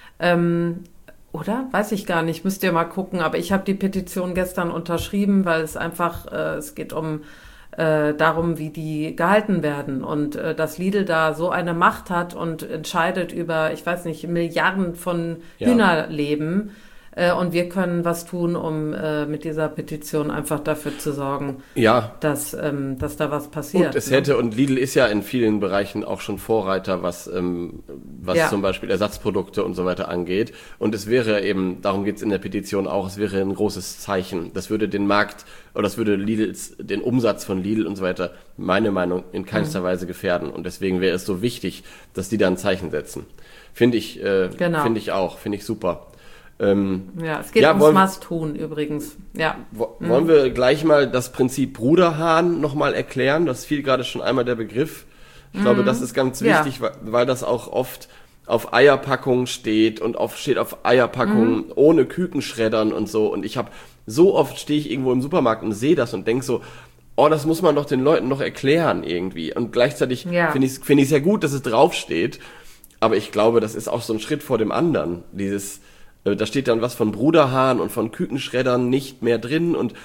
Oder? Weiß ich gar nicht. Müsst ihr mal gucken. Aber ich habe die Petition gestern unterschrieben, weil es einfach, es geht darum, wie die gehalten werden, und dass Lidl da so eine Macht hat und entscheidet über, ich weiß nicht, Milliarden von Hühnerleben, und wir können was tun, um mit dieser Petition einfach dafür zu sorgen, dass da was passiert. Und Lidl ist ja in vielen Bereichen auch schon Vorreiter, was zum Beispiel Ersatzprodukte und so weiter angeht, und es wäre eben, darum geht es in der Petition auch, es wäre ein großes Zeichen, das würde den Markt, oder das würde den Umsatz von Lidl und so weiter, meine Meinung, in keinster Weise gefährden, und deswegen wäre es so wichtig, dass die da ein Zeichen setzen. Finde ich super. Es geht ums Must-Tun übrigens. Ja. Wollen wir gleich mal das Prinzip Bruderhahn nochmal erklären? Das fiel gerade schon einmal der Begriff. Ich glaube, das ist ganz wichtig, weil das auch oft auf Eierpackungen steht und steht auf Eierpackungen ohne Kükenschreddern und so. Und so oft stehe ich irgendwo im Supermarkt und sehe das und denke so, oh, das muss man doch den Leuten noch erklären irgendwie. Und gleichzeitig finde ich es sehr gut, dass es draufsteht. Aber ich glaube, das ist auch so ein Schritt vor dem anderen. Da steht dann was von Bruderhahn und von Kükenschreddern nicht mehr drin, und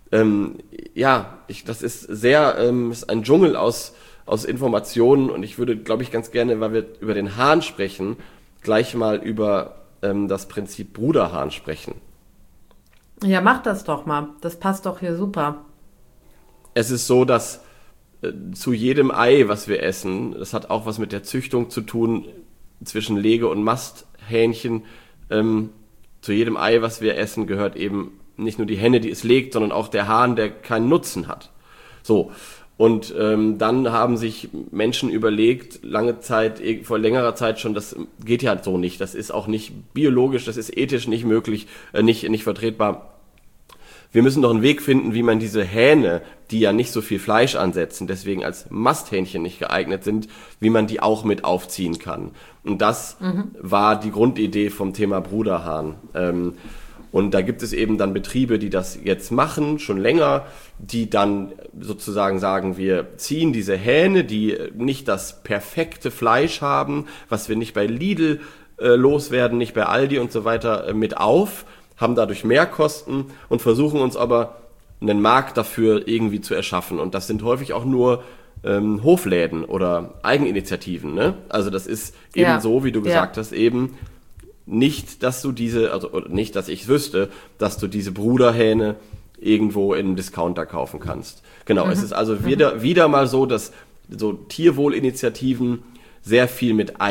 das ist ist ein Dschungel aus Informationen, und ich würde, glaube ich, ganz gerne, weil wir über den Hahn sprechen, gleich mal über das Prinzip Bruderhahn sprechen. Ja, mach das doch mal. Das passt doch hier super. Es ist so, dass zu jedem Ei, was wir essen, das hat auch was mit der Züchtung zu tun zwischen Lege- und Masthähnchen. Zu jedem Ei, was wir essen, gehört eben nicht nur die Henne, die es legt, sondern auch der Hahn, der keinen Nutzen hat. So. Und dann haben sich Menschen überlegt, vor längerer Zeit schon, das geht ja so nicht. Das ist auch nicht biologisch, das ist ethisch nicht möglich, nicht vertretbar. Wir müssen doch einen Weg finden, wie man diese Hähne, die ja nicht so viel Fleisch ansetzen, deswegen als Masthähnchen nicht geeignet sind, wie man die auch mit aufziehen kann. Und das war die Grundidee vom Thema Bruderhahn. Und da gibt es eben dann Betriebe, die das jetzt machen, schon länger, die dann sozusagen sagen, wir ziehen diese Hähne, die nicht das perfekte Fleisch haben, was wir nicht bei Lidl loswerden, nicht bei Aldi und so weiter, mit auf, haben dadurch Mehrkosten und versuchen uns aber einen Markt dafür irgendwie zu erschaffen. Und das sind häufig auch nur Hofläden oder Eigeninitiativen. Ne? Also das ist eben so, wie du gesagt hast, eben nicht, dass du nicht, dass ich wüsste, dass du diese Bruderhähne irgendwo in einem Discounter kaufen kannst. Genau, es ist also wieder mal so, dass so Tierwohlinitiativen sehr viel mit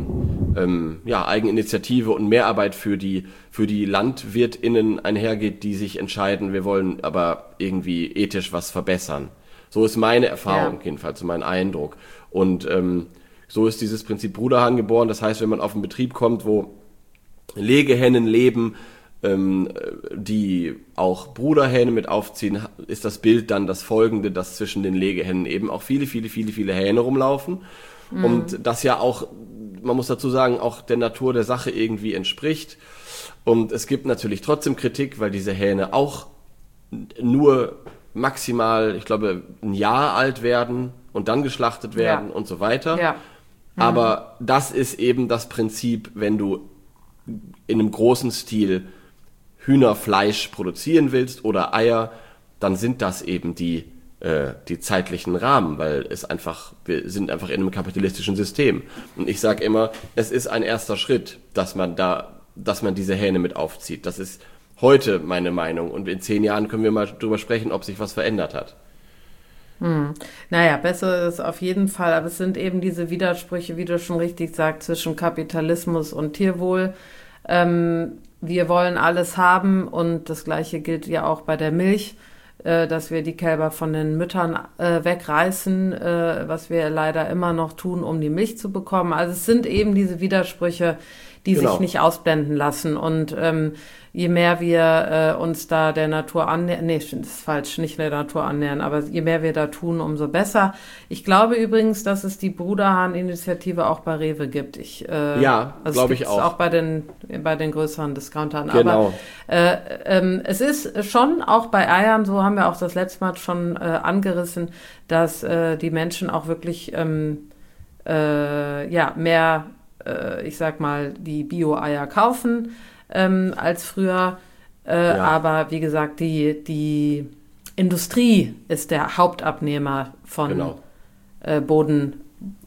Eigeninitiative und Mehrarbeit für die LandwirtInnen einhergeht, die sich entscheiden, wir wollen aber irgendwie ethisch was verbessern. So ist meine Erfahrung jedenfalls, so mein Eindruck. Und so ist dieses Prinzip Bruderhahn geboren. Das heißt, wenn man auf einen Betrieb kommt, wo Legehennen leben, die auch Bruderhähne mit aufziehen, ist das Bild dann das folgende, dass zwischen den Legehennen eben auch viele Hähne rumlaufen. Und das ja auch, man muss dazu sagen, auch der Natur der Sache irgendwie entspricht. Und es gibt natürlich trotzdem Kritik, weil diese Hähne auch nur maximal, ich glaube, ein Jahr alt werden und dann geschlachtet werden und so weiter. Ja. Aber das ist eben das Prinzip, wenn du in einem großen Stil Hühnerfleisch produzieren willst oder Eier, dann sind das eben die zeitlichen Rahmen, weil wir sind einfach in einem kapitalistischen System. Und ich sage immer, es ist ein erster Schritt, dass man diese Hähne mit aufzieht. Das ist heute meine Meinung. Und in 10 Jahren können wir mal drüber sprechen, ob sich was verändert hat. Naja, besser ist auf jeden Fall, aber es sind eben diese Widersprüche, wie du schon richtig sagst, zwischen Kapitalismus und Tierwohl. Wir wollen alles haben und das Gleiche gilt ja auch bei der Milch, dass wir die Kälber von den Müttern wegreißen, was wir leider immer noch tun, um die Milch zu bekommen. Also es sind eben diese Widersprüche, die sich nicht ausblenden lassen. Und je mehr wir uns da der Natur annähern, nee, das ist falsch, nicht der Natur annähern, aber je mehr wir da tun, umso besser. Ich glaube übrigens, dass es die Bruderhahn-Initiative auch bei Rewe gibt. Glaube ich auch. Auch bei den größeren Discountern. Genau. Aber es ist schon auch bei Eiern, so haben wir auch das letzte Mal schon angerissen, dass die Menschen auch wirklich mehr ich sag mal, die Bio-Eier kaufen als früher. Aber wie gesagt, die Industrie ist der Hauptabnehmer von Bodeneiern.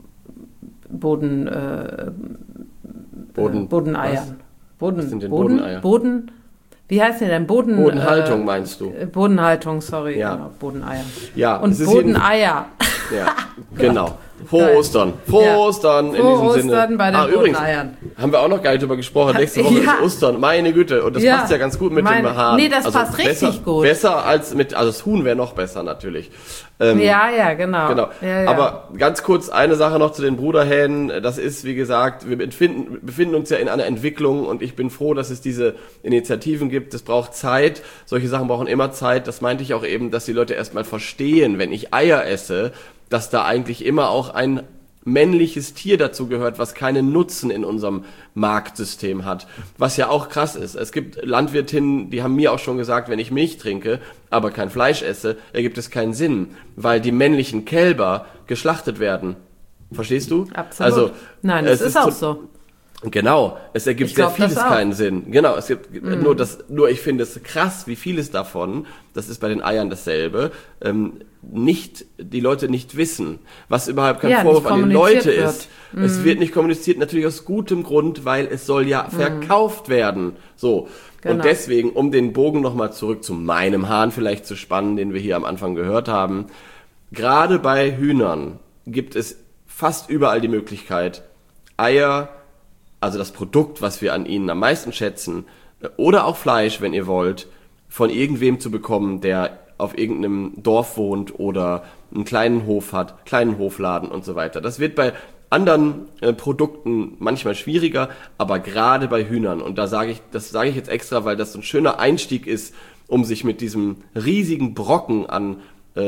Was sind denn Bodeneier? Wie heißt denn Bodenhaltung meinst du? Bodenhaltung, sorry. Ja. Genau, Bodeneier. Ja, und Bodeneier. Ja, genau. Frohe Ostern. Frohe Ostern in diesem Sinne. Frohe Ostern bei den Bodeneiern. Haben wir auch noch gar nicht drüber gesprochen. Nächste Woche ist Ostern. Meine Güte. Und das passt ja ganz gut mit dem Hahn. Nee, das passt richtig gut. Besser als das Huhn wäre noch besser natürlich. Genau. Ja. Aber ganz kurz eine Sache noch zu den Bruderhähnen. Das ist, wie gesagt, wir befinden uns ja in einer Entwicklung und ich bin froh, dass es diese Initiativen gibt. Es braucht Zeit. Solche Sachen brauchen immer Zeit. Das meinte ich auch eben, dass die Leute erstmal verstehen, wenn ich Eier esse, dass da eigentlich immer auch ein männliches Tier dazu gehört, was keinen Nutzen in unserem Marktsystem hat. Was ja auch krass ist. Es gibt Landwirtinnen, die haben mir auch schon gesagt, wenn ich Milch trinke, aber kein Fleisch esse, ergibt es keinen Sinn, weil die männlichen Kälber geschlachtet werden. Verstehst du? Absolut. Also, nein, das ist auch so. Genau, es ergibt sehr vieles keinen Sinn. Genau, es gibt nur ich finde es krass, wie vieles davon, das ist bei den Eiern dasselbe, die Leute nicht wissen, was überhaupt kein Vorwurf an die Leute ist. Es wird nicht kommuniziert, natürlich aus gutem Grund, weil es soll ja verkauft werden. So. Genau. Und deswegen, um den Bogen nochmal zurück zu meinem Hahn vielleicht zu spannen, den wir hier am Anfang gehört haben, gerade bei Hühnern gibt es fast überall die Möglichkeit, Eier, also das Produkt, was wir an ihnen am meisten schätzen, oder auch Fleisch, wenn ihr wollt, von irgendwem zu bekommen, der auf irgendeinem Dorf wohnt oder einen kleinen Hof hat, kleinen Hofladen und so weiter. Das wird bei anderen Produkten manchmal schwieriger, aber gerade bei Hühnern, und das sage ich jetzt extra, weil das so ein schöner Einstieg ist, um sich mit diesem riesigen Brocken an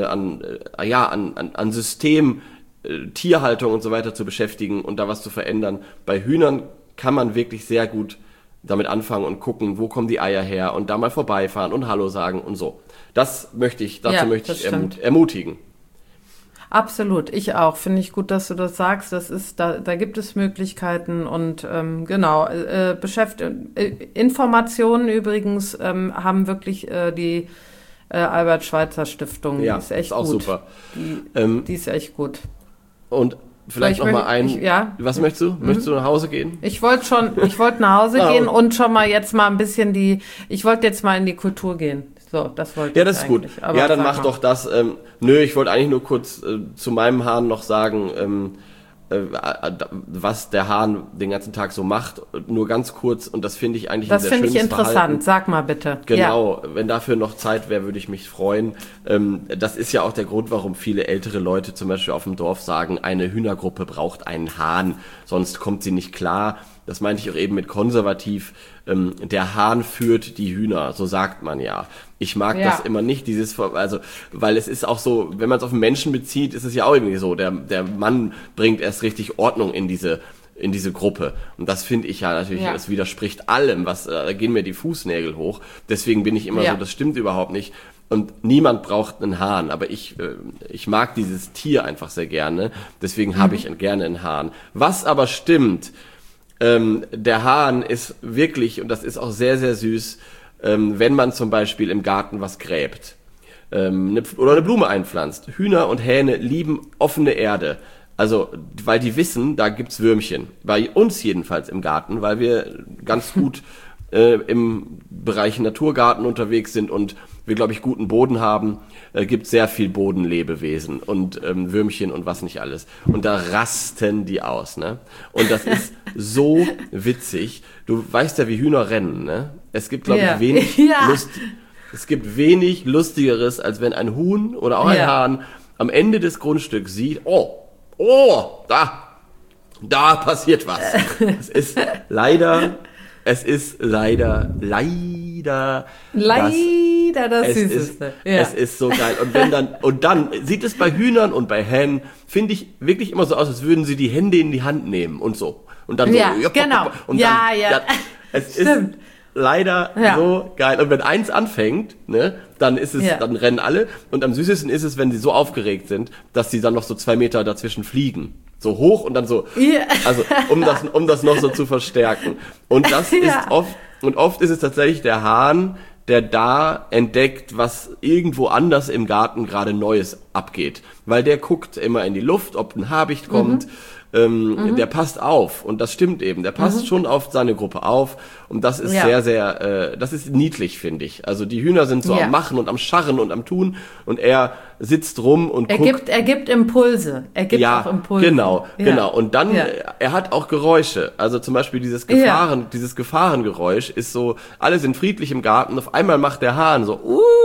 System, Tierhaltung und so weiter zu beschäftigen und da was zu verändern. Bei Hühnern kann man wirklich sehr gut damit anfangen und gucken, wo kommen die Eier her und da mal vorbeifahren und Hallo sagen und so. Dazu möchte ich ermutigen. Absolut, ich auch. Finde ich gut, dass du das sagst. Da gibt es Möglichkeiten und genau. Informationen übrigens haben wirklich die Albert-Schweitzer-Stiftung. Ja, Die ist echt ist auch gut. super. Die ist echt gut. Und vielleicht noch mal ja. Was möchtest du? Möchtest du nach Hause gehen? Ich wollte nach Hause gehen und schon mal jetzt mal ein bisschen ich wollte jetzt mal in die Kultur gehen. So, das wollte ich. Ja, das ist gut. Aber Ja, dann mach doch das. Ich wollte eigentlich nur kurz zu meinem Hahn noch sagen, was der Hahn den ganzen Tag so macht. Nur ganz kurz, und das finde ich eigentlich das ein sehr schönes interessant. Verhalten. Sag mal bitte. Genau, wenn dafür noch Zeit wäre, würde ich mich freuen. Das ist ja auch der Grund, warum viele ältere Leute zum Beispiel auf dem Dorf sagen, eine Hühnergruppe braucht einen Hahn, sonst kommt sie nicht klar. Das meinte ich auch eben mit konservativ. Der Hahn führt die Hühner, so sagt man ja. Ich mag das immer nicht, weil es ist auch so, wenn man es auf den Menschen bezieht, ist es ja auch irgendwie so, der Mann bringt erst richtig Ordnung in diese Gruppe. Und das finde ich ja natürlich, das widerspricht allem, da gehen mir die Fußnägel hoch. Deswegen bin ich immer so, das stimmt überhaupt nicht. Und niemand braucht einen Hahn, aber ich mag dieses Tier einfach sehr gerne. Deswegen habe ich gerne einen Hahn. Was aber stimmt, der Hahn ist wirklich, und das ist auch sehr, sehr süß, wenn man zum Beispiel im Garten was gräbt oder eine Blume einpflanzt. Hühner und Hähne lieben offene Erde. Also, weil die wissen, da gibt's Würmchen. Bei uns jedenfalls im Garten, weil wir ganz gut im Bereich Naturgarten unterwegs sind und wir, glaube ich, guten Boden haben, gibt sehr viel Bodenlebewesen und Würmchen und was nicht alles. Und da rasten die aus, ne? Und das ist so witzig. Du weißt ja, wie Hühner rennen, ne? Es gibt, glaube ich, wenig Lustigeres, als wenn ein Huhn oder auch ein Hahn am Ende des Grundstücks sieht, da passiert was. Es ist leider das Süßeste. Es ist so geil. Und dann sieht es bei Hühnern und bei Hähnen, finde ich, wirklich immer so aus, als würden sie die Hände in die Hand nehmen und so. Und dann genau. Und dann, es stimmt. Ist leider so geil. Und wenn eins anfängt, ne, dann dann rennen alle. Und am süßesten ist es, wenn sie so aufgeregt sind, dass sie dann noch so 2 Meter dazwischen fliegen. So hoch und dann so, also um das noch so zu verstärken. Und das ist oft ist es tatsächlich der Hahn, der da entdeckt, was irgendwo anders im Garten gerade Neues abgeht. Weil der guckt immer in die Luft, ob ein Habicht kommt. Der passt auf. Und das stimmt eben. Der passt schon auf seine Gruppe auf. Und das ist sehr, sehr, das ist niedlich, finde ich. Also die Hühner sind so am Machen und am Scharren und am Tun. Und er sitzt rum und guckt. Er gibt Impulse. Er gibt auch Impulse. Genau. Und dann, er hat auch Geräusche. Also zum Beispiel dieses Gefahrengeräusch ist so, alle sind friedlich im Garten. Auf einmal macht der Hahn so,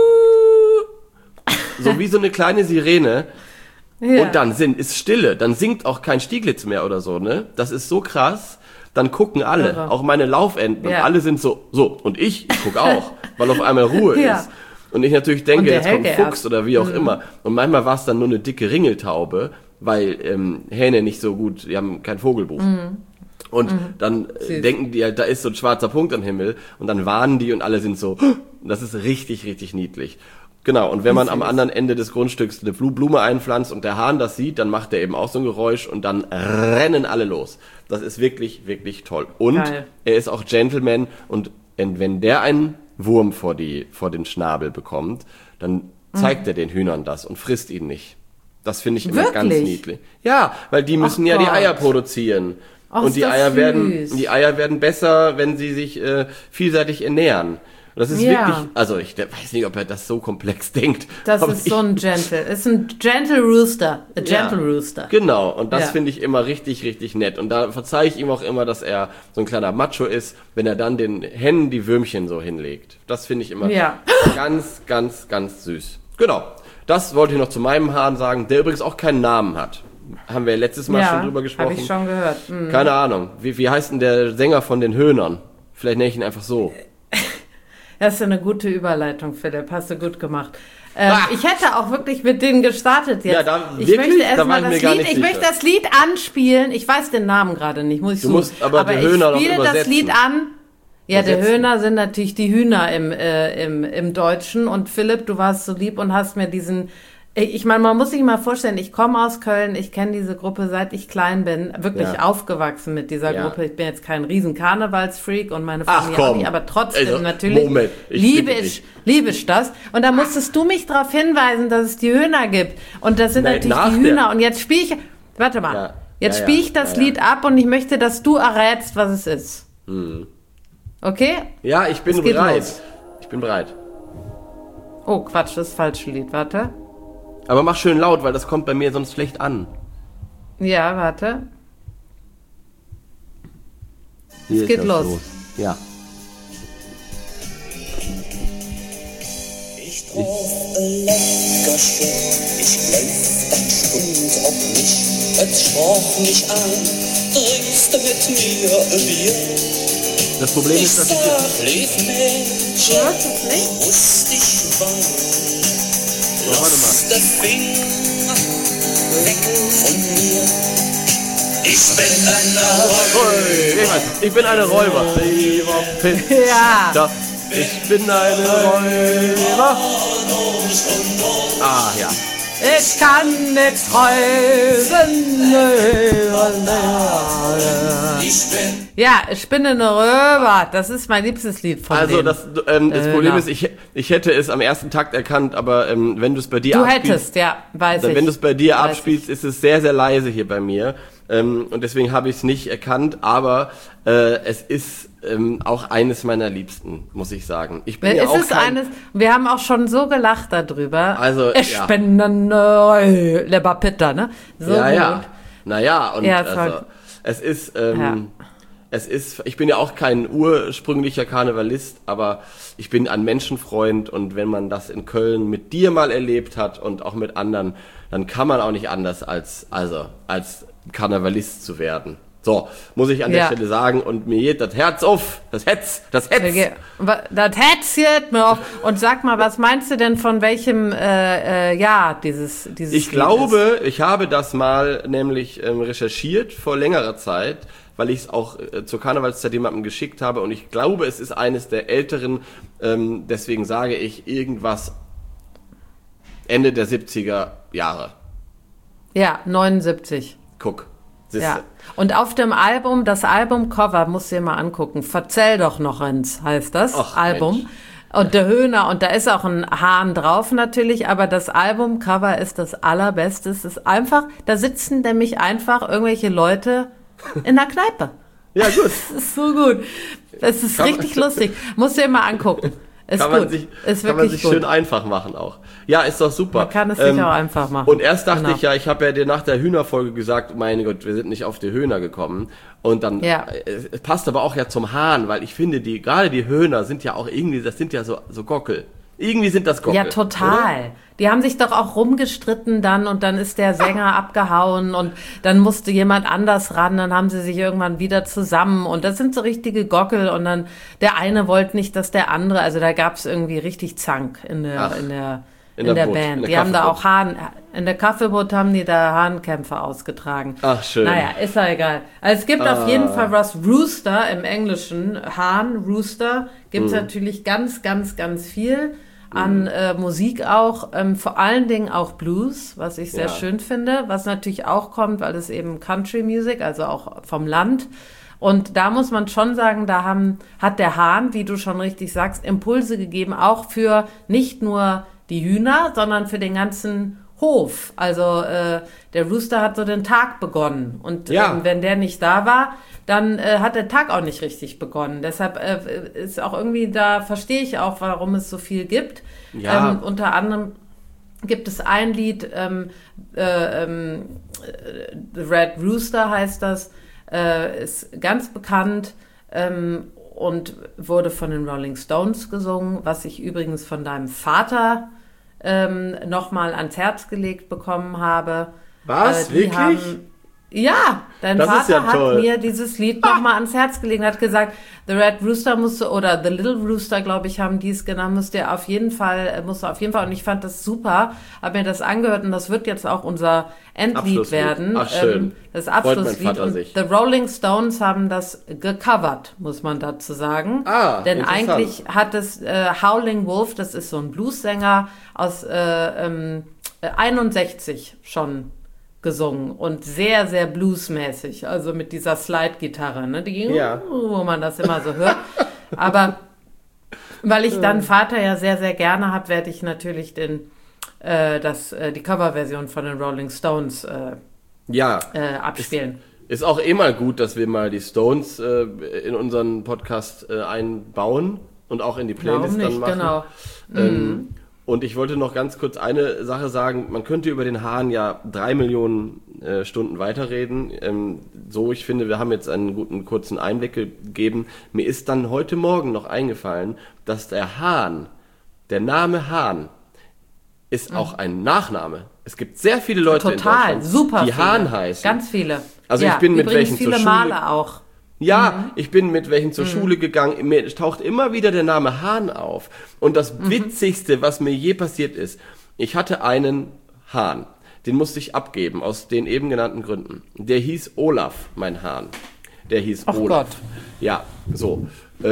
so wie so eine kleine Sirene. Und dann ist Stille, dann singt auch kein Stieglitz mehr oder so, ne? Das ist so krass. Dann gucken alle, auch meine Laufenten, und alle sind so, und ich guck auch, weil auf einmal Ruhe ist. Und ich natürlich denke, jetzt kommt ein Fuchs oder wie auch immer. Und manchmal war es dann nur eine dicke Ringeltaube, weil Hähne nicht so gut, die haben kein Vogelbuch. Und dann denken die halt, da ist so ein schwarzer Punkt am Himmel und dann warnen die und alle sind so, das ist richtig, richtig niedlich. Genau, und wenn man am anderen Ende des Grundstücks eine Blume einpflanzt und der Hahn das sieht, dann macht er eben auch so ein Geräusch und dann rennen alle los. Das ist wirklich, wirklich toll. Und er ist auch Gentleman und wenn der einen Wurm vor den Schnabel bekommt, dann zeigt er den Hühnern das und frisst ihn nicht. Das finde ich immer ganz niedlich. Ja, weil die müssen die Eier produzieren. Und die Eier werden besser, wenn sie sich vielseitig ernähren. Und das ist wirklich, also ich weiß nicht, ob er das so komplex denkt. Das ist so ein Gentle Rooster. Rooster. Genau, und das finde ich immer richtig, richtig nett. Und da verzeihe ich ihm auch immer, dass er so ein kleiner Macho ist, wenn er dann den Hennen die Würmchen so hinlegt. Das finde ich immer ganz, ganz, ganz süß. Genau, das wollte ich noch zu meinem Hahn sagen, der übrigens auch keinen Namen hat. Haben wir letztes Mal schon drüber gesprochen. Habe ich schon gehört. Mhm. Keine Ahnung, wie heißt denn der Sänger von den Höhnern? Vielleicht nenne ich ihn einfach so. Das ist eine gute Überleitung, Philipp. Hast du gut gemacht. Ich hätte auch wirklich mit denen gestartet jetzt. Ja, ich möchte erstmal das Lied anspielen. Ich weiß den Namen gerade nicht, muss ich sagen. Du musst aber die Höhner noch übersetzen. Ich spiele das Lied an. Ja, die Höhner sind natürlich die Hühner im Deutschen. Und Philipp, du warst so lieb und hast mir diesen Ich meine, man muss sich mal vorstellen, ich komme aus Köln, ich kenne diese Gruppe, seit ich klein bin, wirklich aufgewachsen mit dieser Gruppe. Ich bin jetzt kein riesen Karnevalsfreak und meine Familie auch nicht, aber trotzdem natürlich liebe ich das. Und da musstest du mich darauf hinweisen, dass es die Hühner gibt. Und das sind natürlich die Hühner. Und jetzt spiele ich, warte mal, spiele ich das Lied ab und ich möchte, dass du errätst, was es ist. Okay? Ja, ich bin bereit. Ich bin bereit. Oh, Quatsch, das ist das falsche Lied, warte. Aber mach schön laut, weil das kommt bei mir sonst schlecht an. Ja, warte. Es geht los. Ja. Ich brauch ein Leckerchen, ich lauf dann Stund auf mich. Es sprach mich an, trinkst du mit mir ein Bier? Das Problem ist, dass sag, lieb Mädchen, Du hörst es nicht? musst dich warnen. warte mal. Lass den Finger weg von mir. Ich bin ein Räuber. Ich bin eine Räuber. Ja. Da, ich bin eine Räuber. Ah, ja. Ich kann nicht träumen. Ja, ich bin eine Röber. Das ist mein liebstes Lied von Also denen. das Problem ist, ich hätte es am ersten Takt erkannt, aber wenn du es bei dir Du abspielst, hättest, ja, weiß ich. wenn du es bei dir Weiß abspielst, ist es sehr, sehr leise hier bei mir. Und deswegen habe ich es nicht erkannt, aber es ist auch eines meiner Liebsten, muss ich sagen. Ich bin ja auch wir haben auch schon so gelacht darüber. Also, ich bin eine Leber Pitter, ne? So ja, gut. ja. Naja, und Ja, also, es ist, ich bin ja auch kein ursprünglicher Karnevalist, aber ich bin ein Menschenfreund und wenn man das in Köln mit dir mal erlebt hat und auch mit anderen, dann kann man auch nicht anders als Karnevalist zu werden. So, muss ich an der Stelle sagen und mir geht das Herz auf, das Hetz. Das Herz geht mir auf. Und sag mal, was meinst du denn von welchem dieses Ich Lied glaube, ich habe das mal nämlich recherchiert vor längerer Zeit, weil ich es auch zur Karnevalszeit jemandem geschickt habe und ich glaube, es ist eines der älteren, deswegen sage ich irgendwas Ende der 70er Jahre. Ja, 79. Guck, siehste. Ja. Und auf dem Album, das Albumcover, musst du dir mal angucken. Verzähl doch noch eins, heißt das Ach, Album. Mensch. Und der Höhner, und da ist auch ein Hahn drauf natürlich, aber das Albumcover ist das allerbeste. Es ist einfach, da sitzen nämlich einfach irgendwelche Leute in der Kneipe. Ja, gut. Das ist so gut. Das ist richtig lustig. Musst du dir mal angucken. Ist Kann gut. man sich gut. schön einfach machen auch. Ja, ist doch super. Man kann es sich auch einfach machen. Und erst dachte Genau. ich ja, ich habe ja dir nach der Hühnerfolge gesagt, meine Gott, wir sind nicht auf die Hühner gekommen. Und dann, es passt aber auch ja zum Hahn, weil ich finde, gerade die Hühner sind ja auch irgendwie, das sind ja so Gockel. Irgendwie sind das Gockel. Ja, total. Oder? Die haben sich doch auch rumgestritten dann und dann ist der Sänger abgehauen und dann musste jemand anders ran, dann haben sie sich irgendwann wieder zusammen und das sind so richtige Gockel und dann der eine wollte nicht, dass der andere, also da gab's irgendwie richtig Zank in der Band. Die haben da auch in der Kaffeeboot haben die da Hahnkämpfe ausgetragen. Ach, schön. Naja, ist ja egal. Also es gibt auf jeden Fall was Rooster im Englischen, Hahn, Rooster, gibt's natürlich ganz, ganz, ganz viel an Musik auch, vor allen Dingen auch Blues, was ich sehr schön finde, was natürlich auch kommt, weil es eben Country Music, also auch vom Land. Und da muss man schon sagen, hat der Hahn, wie du schon richtig sagst, Impulse gegeben, auch für nicht nur die Hühner, sondern für den ganzen Hof. Also der Rooster hat so den Tag begonnen und wenn der nicht da war, dann hat der Tag auch nicht richtig begonnen. Deshalb ist auch irgendwie, da verstehe ich auch, warum es so viel gibt. Ja. Unter anderem gibt es ein Lied, The Red Rooster heißt das, ist ganz bekannt und wurde von den Rolling Stones gesungen, was ich übrigens von deinem Vater nochmal ans Herz gelegt bekommen habe. Was? Wirklich? Dein Das ist ja Vater toll. hat mir dieses Lied nochmal ans Herz gelegt, hat gesagt, The Red Rooster oder The Little Rooster, glaube ich, haben die es genannt, musste auf jeden Fall, und ich fand das super, habe mir das angehört und das wird jetzt auch unser Endlied Abschlusslied. werden. Ach, schön. Das Freut mein Abschlusslied. Vater Und sich. The Rolling Stones haben das gecovert, muss man dazu sagen. Denn interessant. eigentlich hat es Howling Wolf, das ist so ein Bluessänger aus 61 schon gesungen und sehr, sehr bluesmäßig, also mit dieser Slide-Gitarre, ne? Wo man das immer so hört. Aber weil ich dann Vater ja sehr, sehr gerne habe, werde ich natürlich die Coverversion von den Rolling Stones abspielen. Ist auch immer gut, dass wir mal die Stones in unseren Podcast einbauen und auch in die Playlist dann machen. Genau. Und ich wollte noch ganz kurz eine Sache sagen. Man könnte über den Hahn ja 3 Millionen Stunden weiterreden. Ich finde, wir haben jetzt einen guten kurzen Einblick gegeben. Mir ist dann heute Morgen noch eingefallen, dass der Name Hahn ist auch ein Nachname. Es gibt sehr viele Leute in Deutschland, die Hahn heißen. Ganz viele. Also ich bin mit welchen zur Schule. Maler auch. Ja, ich bin mit welchen zur Schule gegangen. Mir taucht immer wieder der Name Hahn auf. Und das Witzigste, was mir je passiert ist, ich hatte einen Hahn. Den musste ich abgeben, aus den eben genannten Gründen. Der hieß Olaf, mein Hahn. Der hieß Olaf. Gott. Ja, so.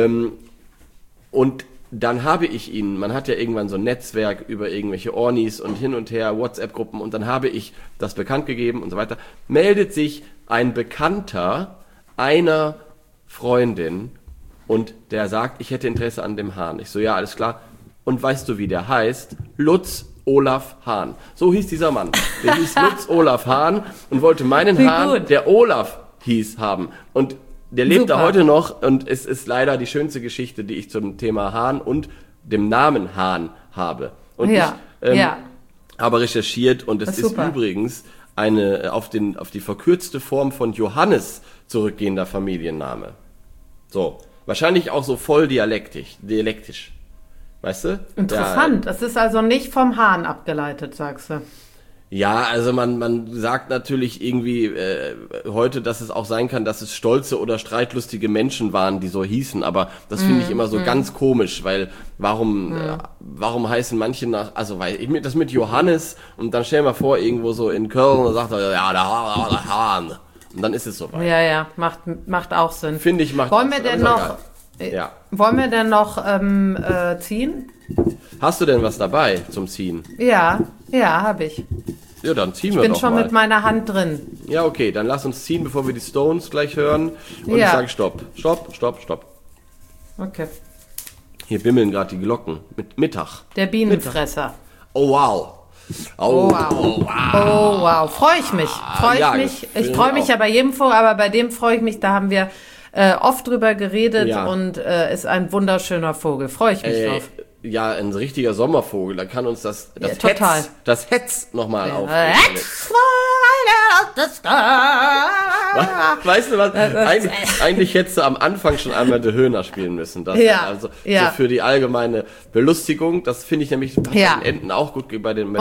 Und dann habe ich ihn, man hat ja irgendwann so ein Netzwerk über irgendwelche Ornis und hin und her, WhatsApp-Gruppen, und dann habe ich das bekannt gegeben und so weiter. Meldet sich ein Bekannter einer Freundin und der sagt, ich hätte Interesse an dem Hahn. Ich so, ja, alles klar. Und weißt du, wie der heißt? Lutz Olaf Hahn. So hieß dieser Mann. Der hieß Lutz Olaf Hahn und wollte meinen Hahn, der Olaf hieß, haben. Und der lebt da heute noch, und es ist leider die schönste Geschichte, die ich zum Thema Hahn und dem Namen Hahn habe. Und ich habe recherchiert, und es ist übrigens eine auf die verkürzte Form von Johannes zurückgehender Familienname. So, wahrscheinlich auch so voll dialektisch. Weißt du? Interessant. Das ist also nicht vom Hahn abgeleitet, sagst du. Ja, also man sagt natürlich irgendwie heute, dass es auch sein kann, dass es stolze oder streitlustige Menschen waren, die so hießen, aber das finde ich immer so ganz komisch, weil warum heißen manche weil das mit Johannes, und dann stell mal vor, irgendwo so in Köln, und sagt er, ja, der Hahn. Und dann ist es soweit. Ja, macht auch Sinn. Finde ich, macht Wollen wir denn noch Wollen wir denn noch ziehen? Hast du denn was dabei zum Ziehen? Ja, habe ich. Ja, dann ziehen wir doch mal. Ich bin schon mit meiner Hand drin. Ja, okay, dann lass uns ziehen, bevor wir die Stones gleich hören. Und ich sage Stopp. Stopp. Okay. Hier bimmeln gerade die Glocken. Mit Mittag. Der Bienenfresser. Oh, wow. Oh, wow. Freue ich mich. Ich freue mich ja bei jedem Vogel, aber bei dem freue ich mich, da haben wir oft drüber geredet und ist ein wunderschöner Vogel. Freue ich mich drauf. Ja, ein richtiger Sommervogel. Da kann uns das Hetz nochmal aufregen. Weißt du was? Eigentlich hättest du am Anfang schon einmal de Höhner spielen müssen. Das so für die allgemeine Belustigung. Das finde ich nämlich bei den Enten auch gut bei den